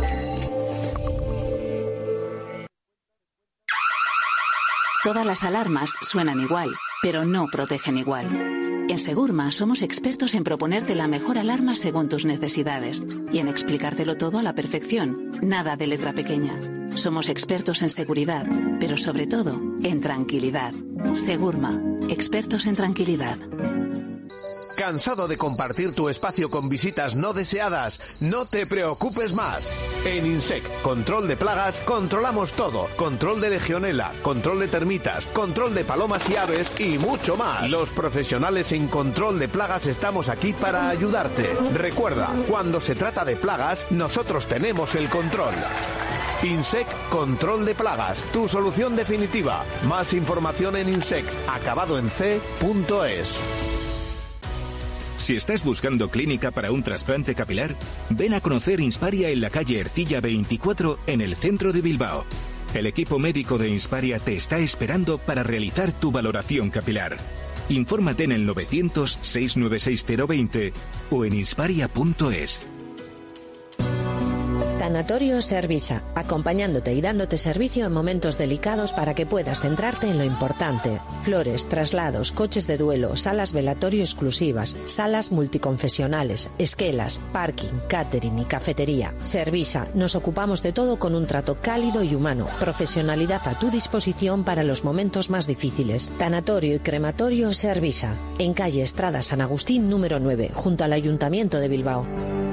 Speaker 5: Todas las alarmas suenan igual, pero no protegen igual. En Segurma somos expertos en proponerte la mejor alarma según tus necesidades y en explicártelo todo a la perfección, nada de letra pequeña. Somos expertos en seguridad, pero sobre todo en tranquilidad. Segurma, expertos en tranquilidad.
Speaker 9: ¿Cansado de compartir tu espacio con visitas no deseadas? No te preocupes más. En Insec, control de plagas, controlamos todo. Control de legionela, control de termitas, control de palomas y aves y mucho más. Los profesionales en control de plagas estamos aquí para ayudarte. Recuerda, cuando se trata de plagas, nosotros tenemos el control. Insec Control de Plagas, tu solución definitiva. Más información en Insec, acabado en c.es.
Speaker 6: Si estás buscando clínica para un trasplante capilar, ven a conocer Insparia en la calle Ercilla 24 en el centro de Bilbao. El equipo médico de Insparia te está esperando para realizar tu valoración capilar. Infórmate en el 900-696-020 o en insparia.es.
Speaker 7: Tanatorio Servisa, acompañándote y dándote servicio en momentos delicados para que puedas centrarte en lo importante. Flores, traslados, coches de duelo, salas velatorio exclusivas, salas multiconfesionales, esquelas, parking, catering y cafetería. Servisa, nos ocupamos de todo con un trato cálido y humano. Profesionalidad a tu disposición para los momentos más difíciles. Tanatorio y crematorio Servisa, en calle Estrada San Agustín número 9, junto al Ayuntamiento de Bilbao.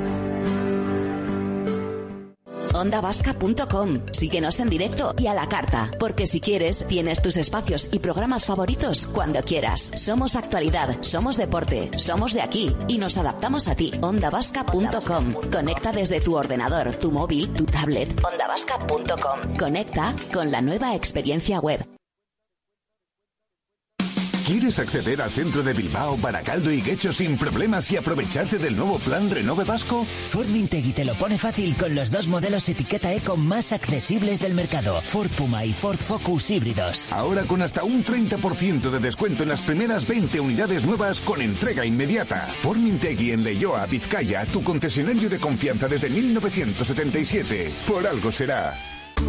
Speaker 5: OndaVasca.com. Síguenos en directo y a la carta, porque si quieres, tienes tus espacios y programas favoritos cuando quieras. Somos actualidad, somos deporte, somos de aquí y nos adaptamos a ti. OndaVasca.com. Conecta desde tu ordenador, tu móvil, tu tablet. OndaVasca.com. Conecta con la nueva experiencia web.
Speaker 23: ¿Quieres acceder al centro de Bilbao, Baracaldo y Guecho sin problemas y aprovecharte del nuevo plan Renove Vasco?
Speaker 24: Formintegui te lo pone fácil con los 2 modelos etiqueta eco más accesibles del mercado, Ford Puma y Ford Focus híbridos.
Speaker 23: Ahora con hasta un 30% de descuento en las primeras 20 unidades nuevas con entrega inmediata. Formintegui en Leioa, Vizcaya, tu concesionario de confianza desde 1977. Por algo será.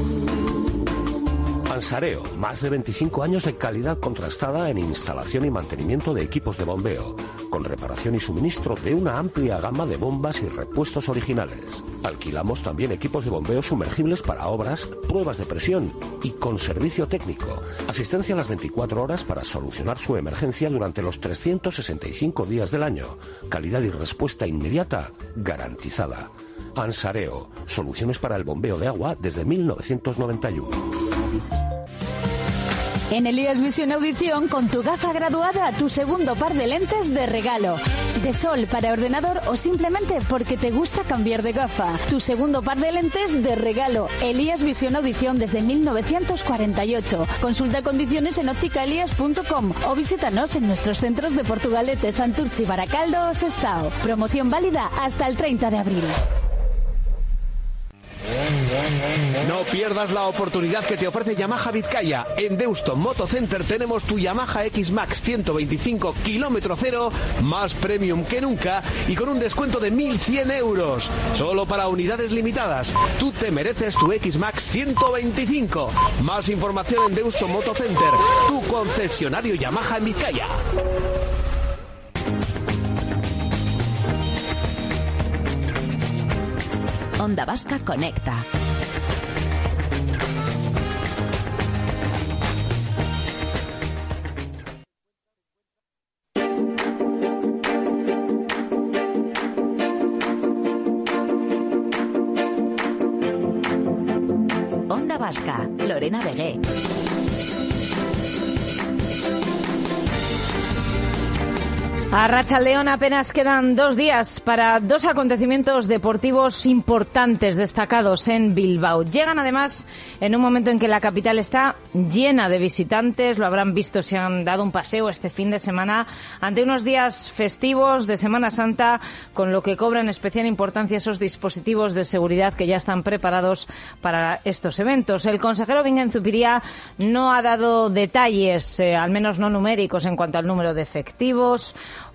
Speaker 25: Ansareo, más de 25 años de calidad contrastada en instalación y mantenimiento de equipos de bombeo, con reparación y suministro de una amplia gama de bombas y repuestos originales. Alquilamos también equipos de bombeo sumergibles para obras, pruebas de presión y con servicio técnico. Asistencia a las 24 horas para solucionar su emergencia durante los 365 días del año. Calidad y respuesta inmediata garantizada. Ansareo, soluciones para el bombeo de agua desde 1991.
Speaker 1: En Elías Visión Audición, con tu gafa graduada, tu segundo par de lentes de regalo. De sol para ordenador o simplemente porque te gusta cambiar de gafa. Tu segundo par de lentes de regalo. Elías Visión Audición desde 1948. Consulta condiciones en ópticaelías.com o visítanos en nuestros centros de Portugalete, Santurce, Baracaldo o Sestao. Promoción válida hasta el 30 de abril.
Speaker 9: No pierdas la oportunidad que te ofrece Yamaha Vizcaya. En Deuston Moto Center tenemos tu Yamaha X-Max 125 kilómetro cero, más premium que nunca y con un descuento de 1.100 euros. Solo para unidades limitadas. Tú te mereces tu X-Max 125. Más información en Deuston Moto Center, tu concesionario Yamaha en Vizcaya.
Speaker 5: Onda Vasca Conecta. Onda Vasca, Lorena Vegué.
Speaker 4: A Arratsaldeon apenas quedan 2 días para 2 acontecimientos deportivos importantes destacados en Bilbao. Llegan además en un momento en que la capital está llena de visitantes, lo habrán visto si han dado un paseo este fin de semana, ante unos días festivos de Semana Santa, con lo que cobran especial importancia esos dispositivos de seguridad que ya están preparados para estos eventos. El consejero Bingen Zupiria no ha dado detalles, al menos no numéricos, en cuanto al número de efectivos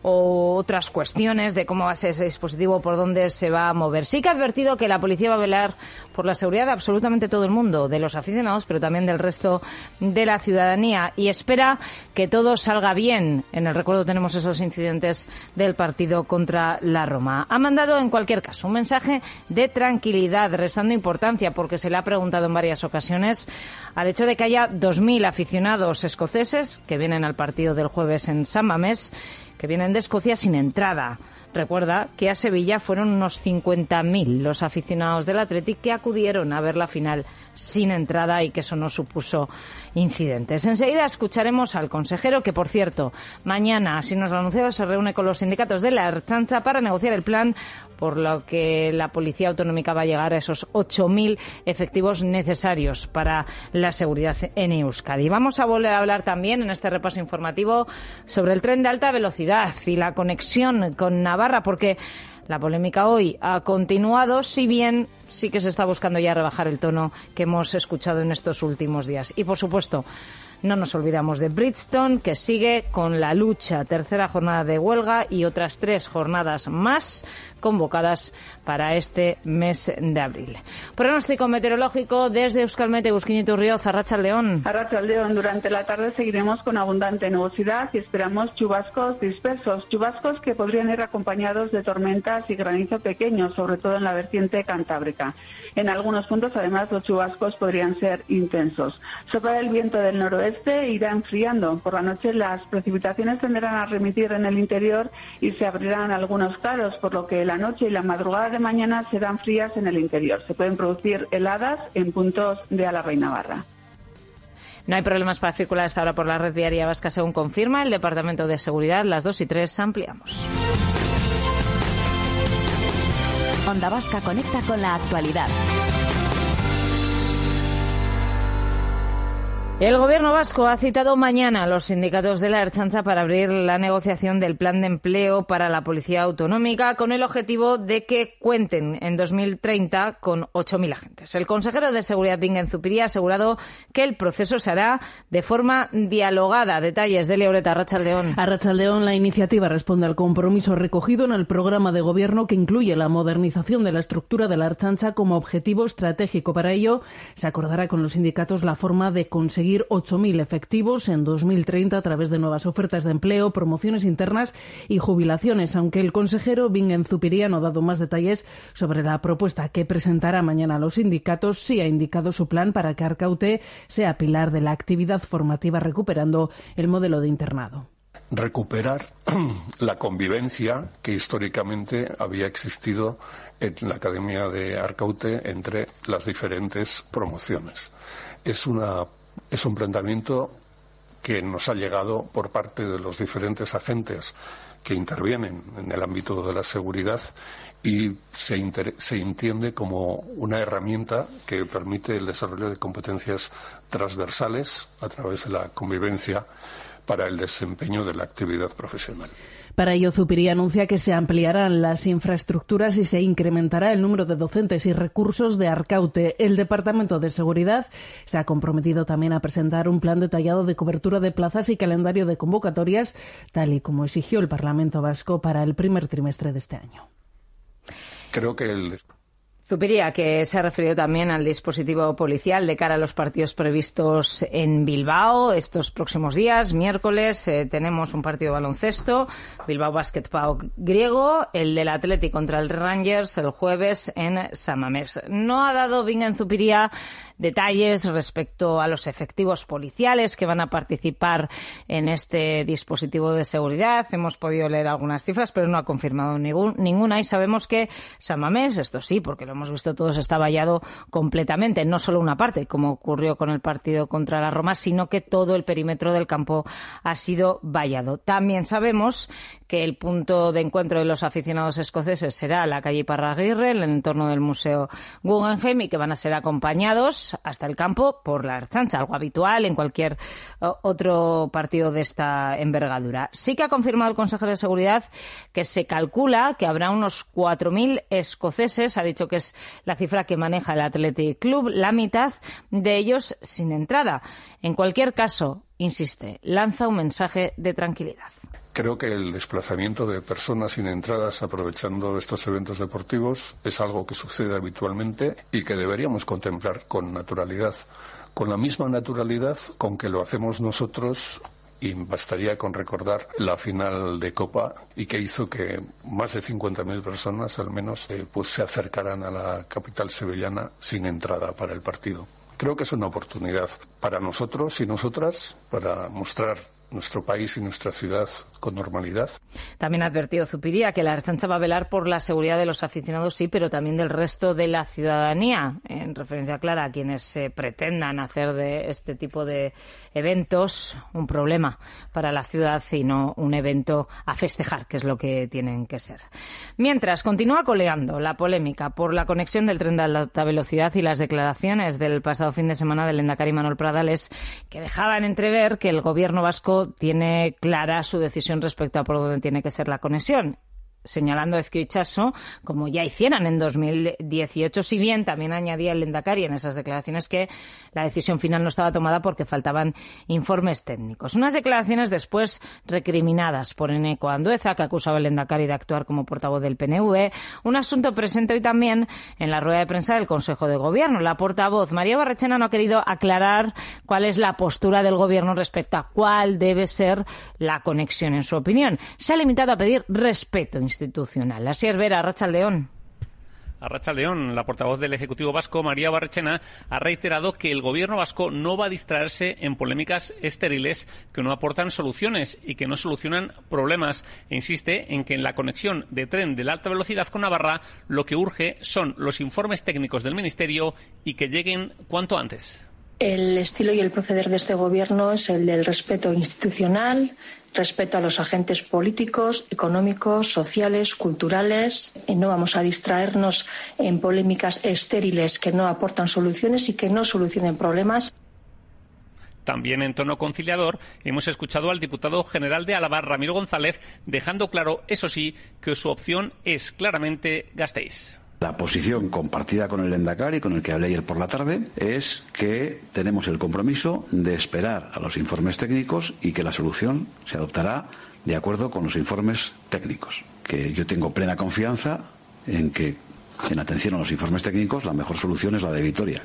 Speaker 4: o otras cuestiones de cómo va a ser ese dispositivo, por dónde se va a mover. Sí que ha advertido que la policía va a velar por la seguridad de absolutamente todo el mundo, de los aficionados, pero también del resto de la ciudadanía, y espera que todo salga bien. En el recuerdo tenemos esos incidentes del partido contra la Roma. Ha mandado, en cualquier caso, un mensaje de tranquilidad, restando importancia, porque se le ha preguntado en varias ocasiones al hecho de que haya 2.000 aficionados escoceses que vienen al partido del jueves en San Mamés, que vienen de Escocia sin entrada. Recuerda que a Sevilla fueron unos 50.000 los aficionados del Athletic que acudieron a ver la final sin entrada y que eso no supuso incidentes. Enseguida escucharemos al consejero, que por cierto, mañana, así nos lo ha anunciado, se reúne con los sindicatos de la Ertzaintza para negociar el plan por lo que la Policía Autonómica va a llegar a esos 8.000 efectivos necesarios para la seguridad en Euskadi. Vamos a volver a hablar también en este repaso informativo sobre el tren de alta velocidad y la conexión con Navarra, porque la polémica hoy ha continuado, si bien sí que se está buscando ya rebajar el tono que hemos escuchado en estos últimos días. Y, por supuesto, no nos olvidamos de Bridgestone, que sigue con la lucha. Tercera jornada de huelga y otras 3 jornadas más convocadas para este mes de abril. Pronóstico meteorológico desde Euskalmet, Euskin Iturrioz, Arratsaldeon.
Speaker 8: Arratsaldeon, durante la tarde seguiremos con abundante nubosidad y esperamos chubascos dispersos. Chubascos que podrían ir acompañados de tormentas y granizo pequeño, sobre todo en la vertiente cantábrica. En algunos puntos, además, los chubascos podrían ser intensos. Sopla el viento del noroeste e irá enfriando. Por la noche las precipitaciones tenderán a remitir en el interior y se abrirán algunos claros, por lo que la noche y la madrugada de mañana serán frías en el interior. Se pueden producir heladas en puntos de Álava y Navarra.
Speaker 4: No hay problemas para circular a esta hora por la red viaria vasca, según confirma el Departamento de Seguridad. Las 2 y 3 ampliamos.
Speaker 5: Onda Vasca conecta con la actualidad.
Speaker 4: El Gobierno vasco ha citado mañana a los sindicatos de la Ertzaintza para abrir la negociación del plan de empleo para la Policía Autonómica, con el objetivo de que cuenten en 2030 con 8.000 agentes. El consejero de Seguridad, Bingen Zupiria, ha asegurado que el proceso se hará de forma dialogada. Detalles de Leoreta. Arratsaldeon.
Speaker 10: Arratsaldeon, la iniciativa responde al compromiso recogido en el programa de Gobierno, que incluye la modernización de la estructura de la Ertzaintza como objetivo estratégico. Para ello, se acordará con los sindicatos la forma de conseguir 8.000 efectivos en 2030 a través de nuevas ofertas de empleo, promociones internas y jubilaciones, aunque el consejero Bingen Zupiria no ha dado más detalles sobre la propuesta que presentará mañana a los sindicatos. Sí ha indicado su plan para que Arkaute sea pilar de la actividad formativa, recuperando el modelo de internado.
Speaker 11: Recuperar la convivencia que históricamente había existido en la Academia de Arkaute entre las diferentes promociones. Es un planteamiento que nos ha llegado por parte de los diferentes agentes que intervienen en el ámbito de la seguridad y se entiende como una herramienta que permite el desarrollo de competencias transversales a través de la convivencia para el desempeño de la actividad profesional.
Speaker 10: Para ello, Zupiria anuncia que se ampliarán las infraestructuras y se incrementará el número de docentes y recursos de Arkaute. El Departamento de Seguridad se ha comprometido también a presentar un plan detallado de cobertura de plazas y calendario de convocatorias, tal y como exigió el Parlamento vasco para el primer trimestre de este año.
Speaker 11: Creo que
Speaker 4: Zupiria, que se ha referido también al dispositivo policial de cara a los partidos previstos en Bilbao estos próximos días. Miércoles tenemos un partido de baloncesto, Bilbao Basket Pau griego, el del Athletic contra el Rangers el jueves en San Mamés. No ha dado Bingen Zupiria detalles respecto a los efectivos policiales que van a participar en este dispositivo de seguridad. Hemos podido leer algunas cifras, pero no ha confirmado ninguna. Y sabemos que San Mamés, esto sí, porque lo hemos visto todos, está vallado completamente. No solo una parte, como ocurrió con el partido contra la Roma, sino que todo el perímetro del campo ha sido vallado. También sabemos que el punto de encuentro de los aficionados escoceses será la calle Parraguirre, en el entorno del Museo Guggenheim, y que van a ser acompañados hasta el campo por la Ertzaintza, algo habitual en cualquier otro partido de esta envergadura. Sí que ha confirmado el consejero de Seguridad que se calcula que habrá unos 4.000 escoceses, ha dicho que es la cifra que maneja el Athletic Club, la mitad de ellos sin entrada. En cualquier caso, insiste, lanza un mensaje de tranquilidad.
Speaker 11: Creo que el desplazamiento de personas sin entradas aprovechando estos eventos deportivos es algo que sucede habitualmente y que deberíamos contemplar con naturalidad, con la misma naturalidad con que lo hacemos nosotros, y bastaría con recordar la final de Copa y que hizo que más de 50.000 personas al menos pues se acercaran a la capital sevillana sin entrada para el partido. Creo que es una oportunidad para nosotros y nosotras para mostrar nuestro país y nuestra ciudad con normalidad.
Speaker 4: También ha advertido Zupiria que la Ertzaintza va a velar por la seguridad de los aficionados, sí, pero también del resto de la ciudadanía, en referencia clara a quienes pretendan hacer de este tipo de eventos un problema para la ciudad y no un evento a festejar, que es lo que tienen que ser. Mientras, continúa coleando la polémica por la conexión del tren de alta velocidad y las declaraciones del pasado fin de semana del lehendakari Manuel Pradales, que dejaban entrever que el gobierno vasco tiene clara su decisión respecto a por dónde tiene que ser la conexión, señalando a Ezkio Itxaso, como ya hicieran en 2018, si bien también añadía el lehendakari en esas declaraciones que la decisión final no estaba tomada porque faltaban informes técnicos. Unas declaraciones después recriminadas por Eneko Andueza, que acusaba al lehendakari de actuar como portavoz del PNV, un asunto presente hoy también en la rueda de prensa del Consejo de Gobierno. La portavoz María Barrechena no ha querido aclarar cuál es la postura del Gobierno respecto a cuál debe ser la conexión en su opinión. Se ha limitado a pedir respeto institucional. Así es, Vera, Arratsaldeon.
Speaker 12: Arratsaldeon, la portavoz del Ejecutivo vasco, María Barrechena, ha reiterado que el gobierno vasco no va a distraerse en polémicas estériles que no aportan soluciones y que no solucionan problemas. E insiste en que en la conexión de tren de la alta velocidad con Navarra lo que urge son los informes técnicos del Ministerio y que lleguen cuanto antes.
Speaker 16: El estilo y el proceder de este gobierno es el del respeto institucional, respeto a los agentes políticos, económicos, sociales, culturales. No vamos a distraernos en polémicas estériles que no aportan soluciones y que no solucionen problemas.
Speaker 12: También en tono conciliador hemos escuchado al diputado general de Álava, Ramiro González, dejando claro, eso sí, que su opción es claramente Gasteiz.
Speaker 17: La posición compartida con el lehendakari, con el que hablé ayer por la tarde, es que tenemos el compromiso de esperar a los informes técnicos y que la solución se adoptará de acuerdo con los informes técnicos. Que yo tengo plena confianza en que, en atención a los informes técnicos, la mejor solución es la de Vitoria.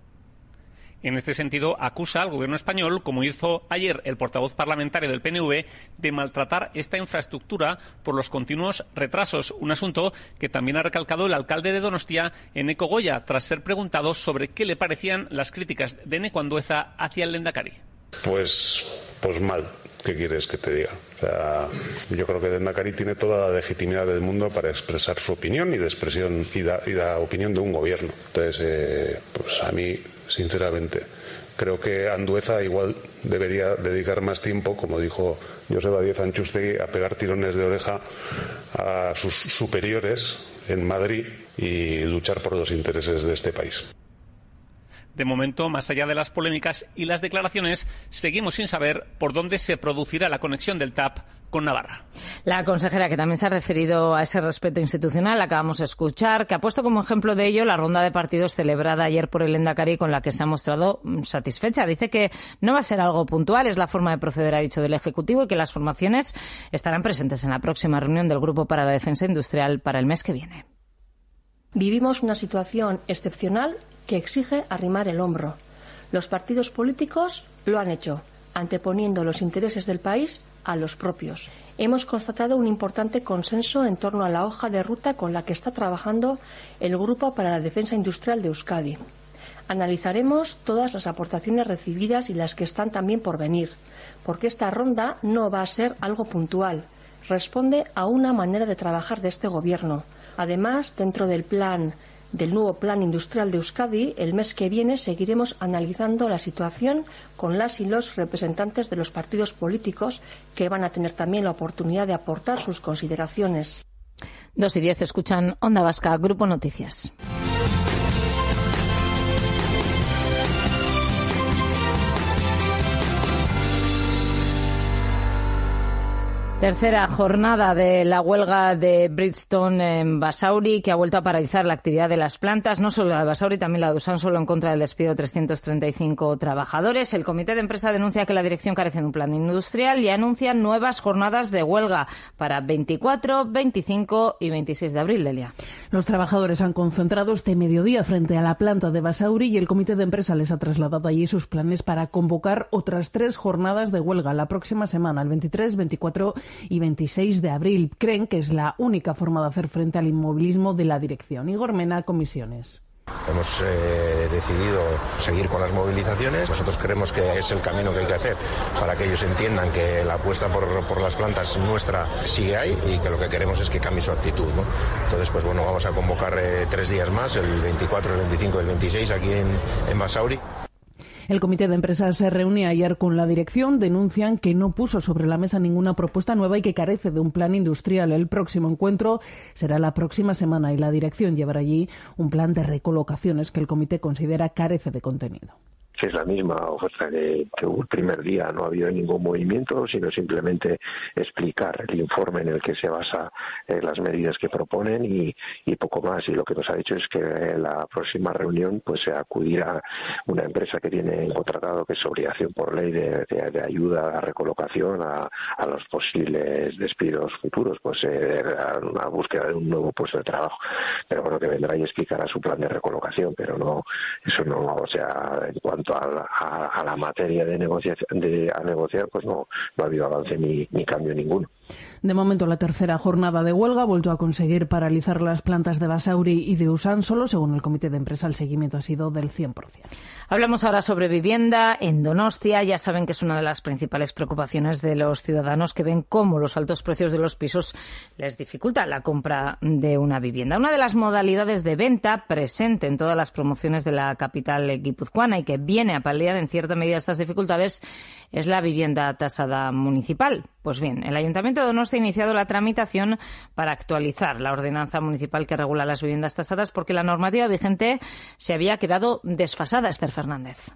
Speaker 12: En este sentido, acusa al gobierno español, como hizo ayer el portavoz parlamentario del PNV, de maltratar esta infraestructura por los continuos retrasos. Un asunto que también ha recalcado el alcalde de Donostia, Eneko Goya, tras ser preguntado sobre qué le parecían las críticas de Eneko Andueza hacia el lehendakari. Pues mal. ¿Qué quieres que te diga? O sea, yo creo que el lehendakari tiene toda la legitimidad del mundo para expresar su opinión y de expresión y la opinión de un gobierno. Entonces, pues a mí, sinceramente,
Speaker 13: Creo que Andueza igual debería dedicar más tiempo, como dijo Joseba Díez Antxustegi, a pegar tirones de oreja a sus superiores en Madrid y luchar por los intereses de este país.
Speaker 12: De momento, más allá de las polémicas y las declaraciones, seguimos sin saber por dónde se producirá la conexión del TAP con Navarra.
Speaker 4: La consejera, que también se ha referido a ese respeto institucional, la acabamos de escuchar, que ha puesto como ejemplo de ello la ronda de partidos celebrada ayer por el Lehendakari, con la que se ha mostrado satisfecha. Dice que no va a ser algo puntual, es la forma de proceder, ha dicho, del Ejecutivo, y que las formaciones estarán presentes en la próxima reunión del Grupo para la Defensa Industrial para el mes que viene.
Speaker 16: Vivimos una situación excepcional que exige arrimar el hombro. Los partidos políticos lo han hecho, anteponiendo los intereses del país a los propios. Hemos constatado un importante consenso en torno a la hoja de ruta con la que está trabajando el Grupo para la Defensa Industrial de Euskadi. Analizaremos todas las aportaciones recibidas y las que están también por venir, porque esta ronda no va a ser algo puntual. Responde a una manera de trabajar de este Gobierno. Además, dentro del nuevo Plan Industrial de Euskadi, el mes que viene seguiremos analizando la situación con las y los representantes de los partidos políticos, que van a tener también la oportunidad de aportar sus consideraciones.
Speaker 4: 2:10, escuchan Onda Vasca, Grupo Noticias. Tercera jornada de la huelga de Bridgestone en Basauri, que ha vuelto a paralizar la actividad de las plantas, no solo la de Basauri, también la de Usán, solo en contra del despido de 335 trabajadores. El comité de empresa denuncia que la dirección carece de un plan industrial y anuncia nuevas jornadas de huelga para 24, 25 y 26 de abril, Delia.
Speaker 15: Los trabajadores han concentrado este mediodía frente a la planta de Basauri y el comité de empresa les ha trasladado allí sus planes para convocar otras 3 jornadas de huelga la próxima semana, el 23, 24 y 26 de abril. Creen que es la única forma de hacer frente al inmovilismo de la dirección. Igor Mena, Comisiones.
Speaker 18: Hemos decidido seguir con las movilizaciones. Nosotros creemos que es el camino que hay que hacer para que ellos entiendan que la apuesta por las plantas nuestra sigue ahí y que lo que queremos es que cambie su actitud, ¿no? Entonces, pues bueno, vamos a convocar 3 días más, el 24, el 25 y el 26 aquí en Basauri.
Speaker 15: El comité de empresas se reunió ayer con la dirección. Denuncian que no puso sobre la mesa ninguna propuesta nueva y que carece de un plan industrial. El próximo encuentro será la próxima semana y la dirección llevará allí un plan de recolocaciones que el comité considera carece de contenido.
Speaker 19: Es la misma oferta que hubo el primer día, no ha habido ningún movimiento, sino simplemente explicar el informe en el que se basa las medidas que proponen y poco más. Y lo que nos ha dicho es que en la próxima reunión pues se acudirá una empresa que tiene contratado, que es obligación por ley de ayuda a recolocación a los posibles despidos futuros, pues a una búsqueda de un nuevo puesto de trabajo. Pero bueno, que vendrá y explicará su plan de recolocación, pero no, eso no, o sea, en cuanto a la materia de negociar, pues no ha habido avance ni cambio ninguno.
Speaker 15: De momento, la tercera jornada de huelga ha vuelto a conseguir paralizar las plantas de Basauri y de Usán. Solo, según el comité de empresa, el seguimiento ha sido del 100%.
Speaker 4: Hablamos ahora sobre vivienda en Donostia. Ya saben que es una de las principales preocupaciones de los ciudadanos, que ven cómo los altos precios de los pisos les dificultan la compra de una vivienda. Una de las modalidades de venta presente en todas las promociones de la capital guipuzcoana y que viene a paliar en cierta medida estas dificultades es la vivienda tasada municipal. Pues bien, el Ayuntamiento de Donostia ha iniciado la tramitación para actualizar la ordenanza municipal que regula las viviendas tasadas, porque la normativa vigente se había quedado desfasada. Esther Fernández.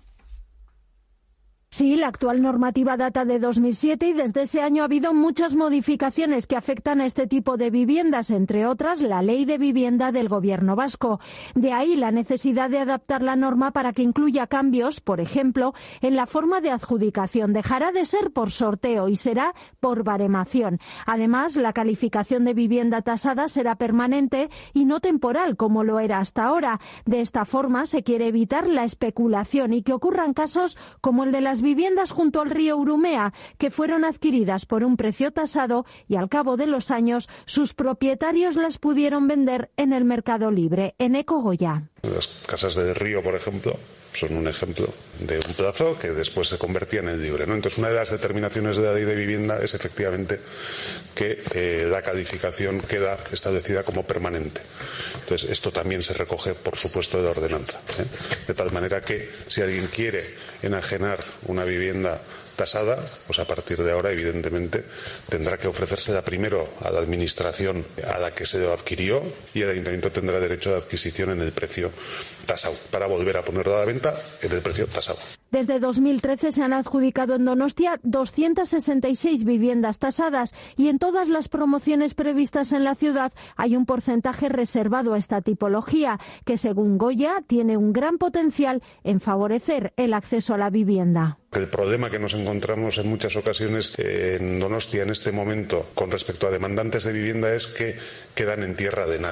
Speaker 20: Sí, la actual normativa data de 2007 y desde ese año ha habido muchas modificaciones que afectan a este tipo de viviendas, entre otras la Ley de Vivienda del Gobierno vasco. De ahí la necesidad de adaptar la norma para que incluya cambios, por ejemplo, en la forma de adjudicación. Dejará de ser por sorteo y será por baremación. Además, la calificación de vivienda tasada será permanente y no temporal, como lo era hasta ahora. De esta forma se quiere evitar la especulación y que ocurran casos como el de las viviendas junto al río Urumea, que fueron adquiridas por un precio tasado y al cabo de los años sus propietarios las pudieron vender en el mercado libre. Eneco Goya.
Speaker 13: Las casas de Río, por ejemplo, son un ejemplo de un plazo que después se convertía en el libre, ¿no? Entonces, una de las determinaciones de la ley de vivienda es efectivamente que la calificación queda establecida como permanente. Entonces, esto también se recoge, por supuesto, de la ordenanza, ¿eh? De tal manera que si alguien quiere enajenar una vivienda tasada, pues a partir de ahora, evidentemente, tendrá que ofrecérsela primero a la administración a la que se lo adquirió y el ayuntamiento tendrá derecho de adquisición en el precio tasado, para volver a ponerlo a la venta en el precio tasado.
Speaker 20: Desde 2013 se han adjudicado en Donostia 266 viviendas tasadas y en todas las promociones previstas en la ciudad hay un porcentaje reservado a esta tipología, que según Goya tiene un gran potencial en favorecer el acceso a la vivienda.
Speaker 13: El problema que nos encontramos en muchas ocasiones en Donostia en este momento con respecto a demandantes de vivienda es que quedan en tierra de nadie.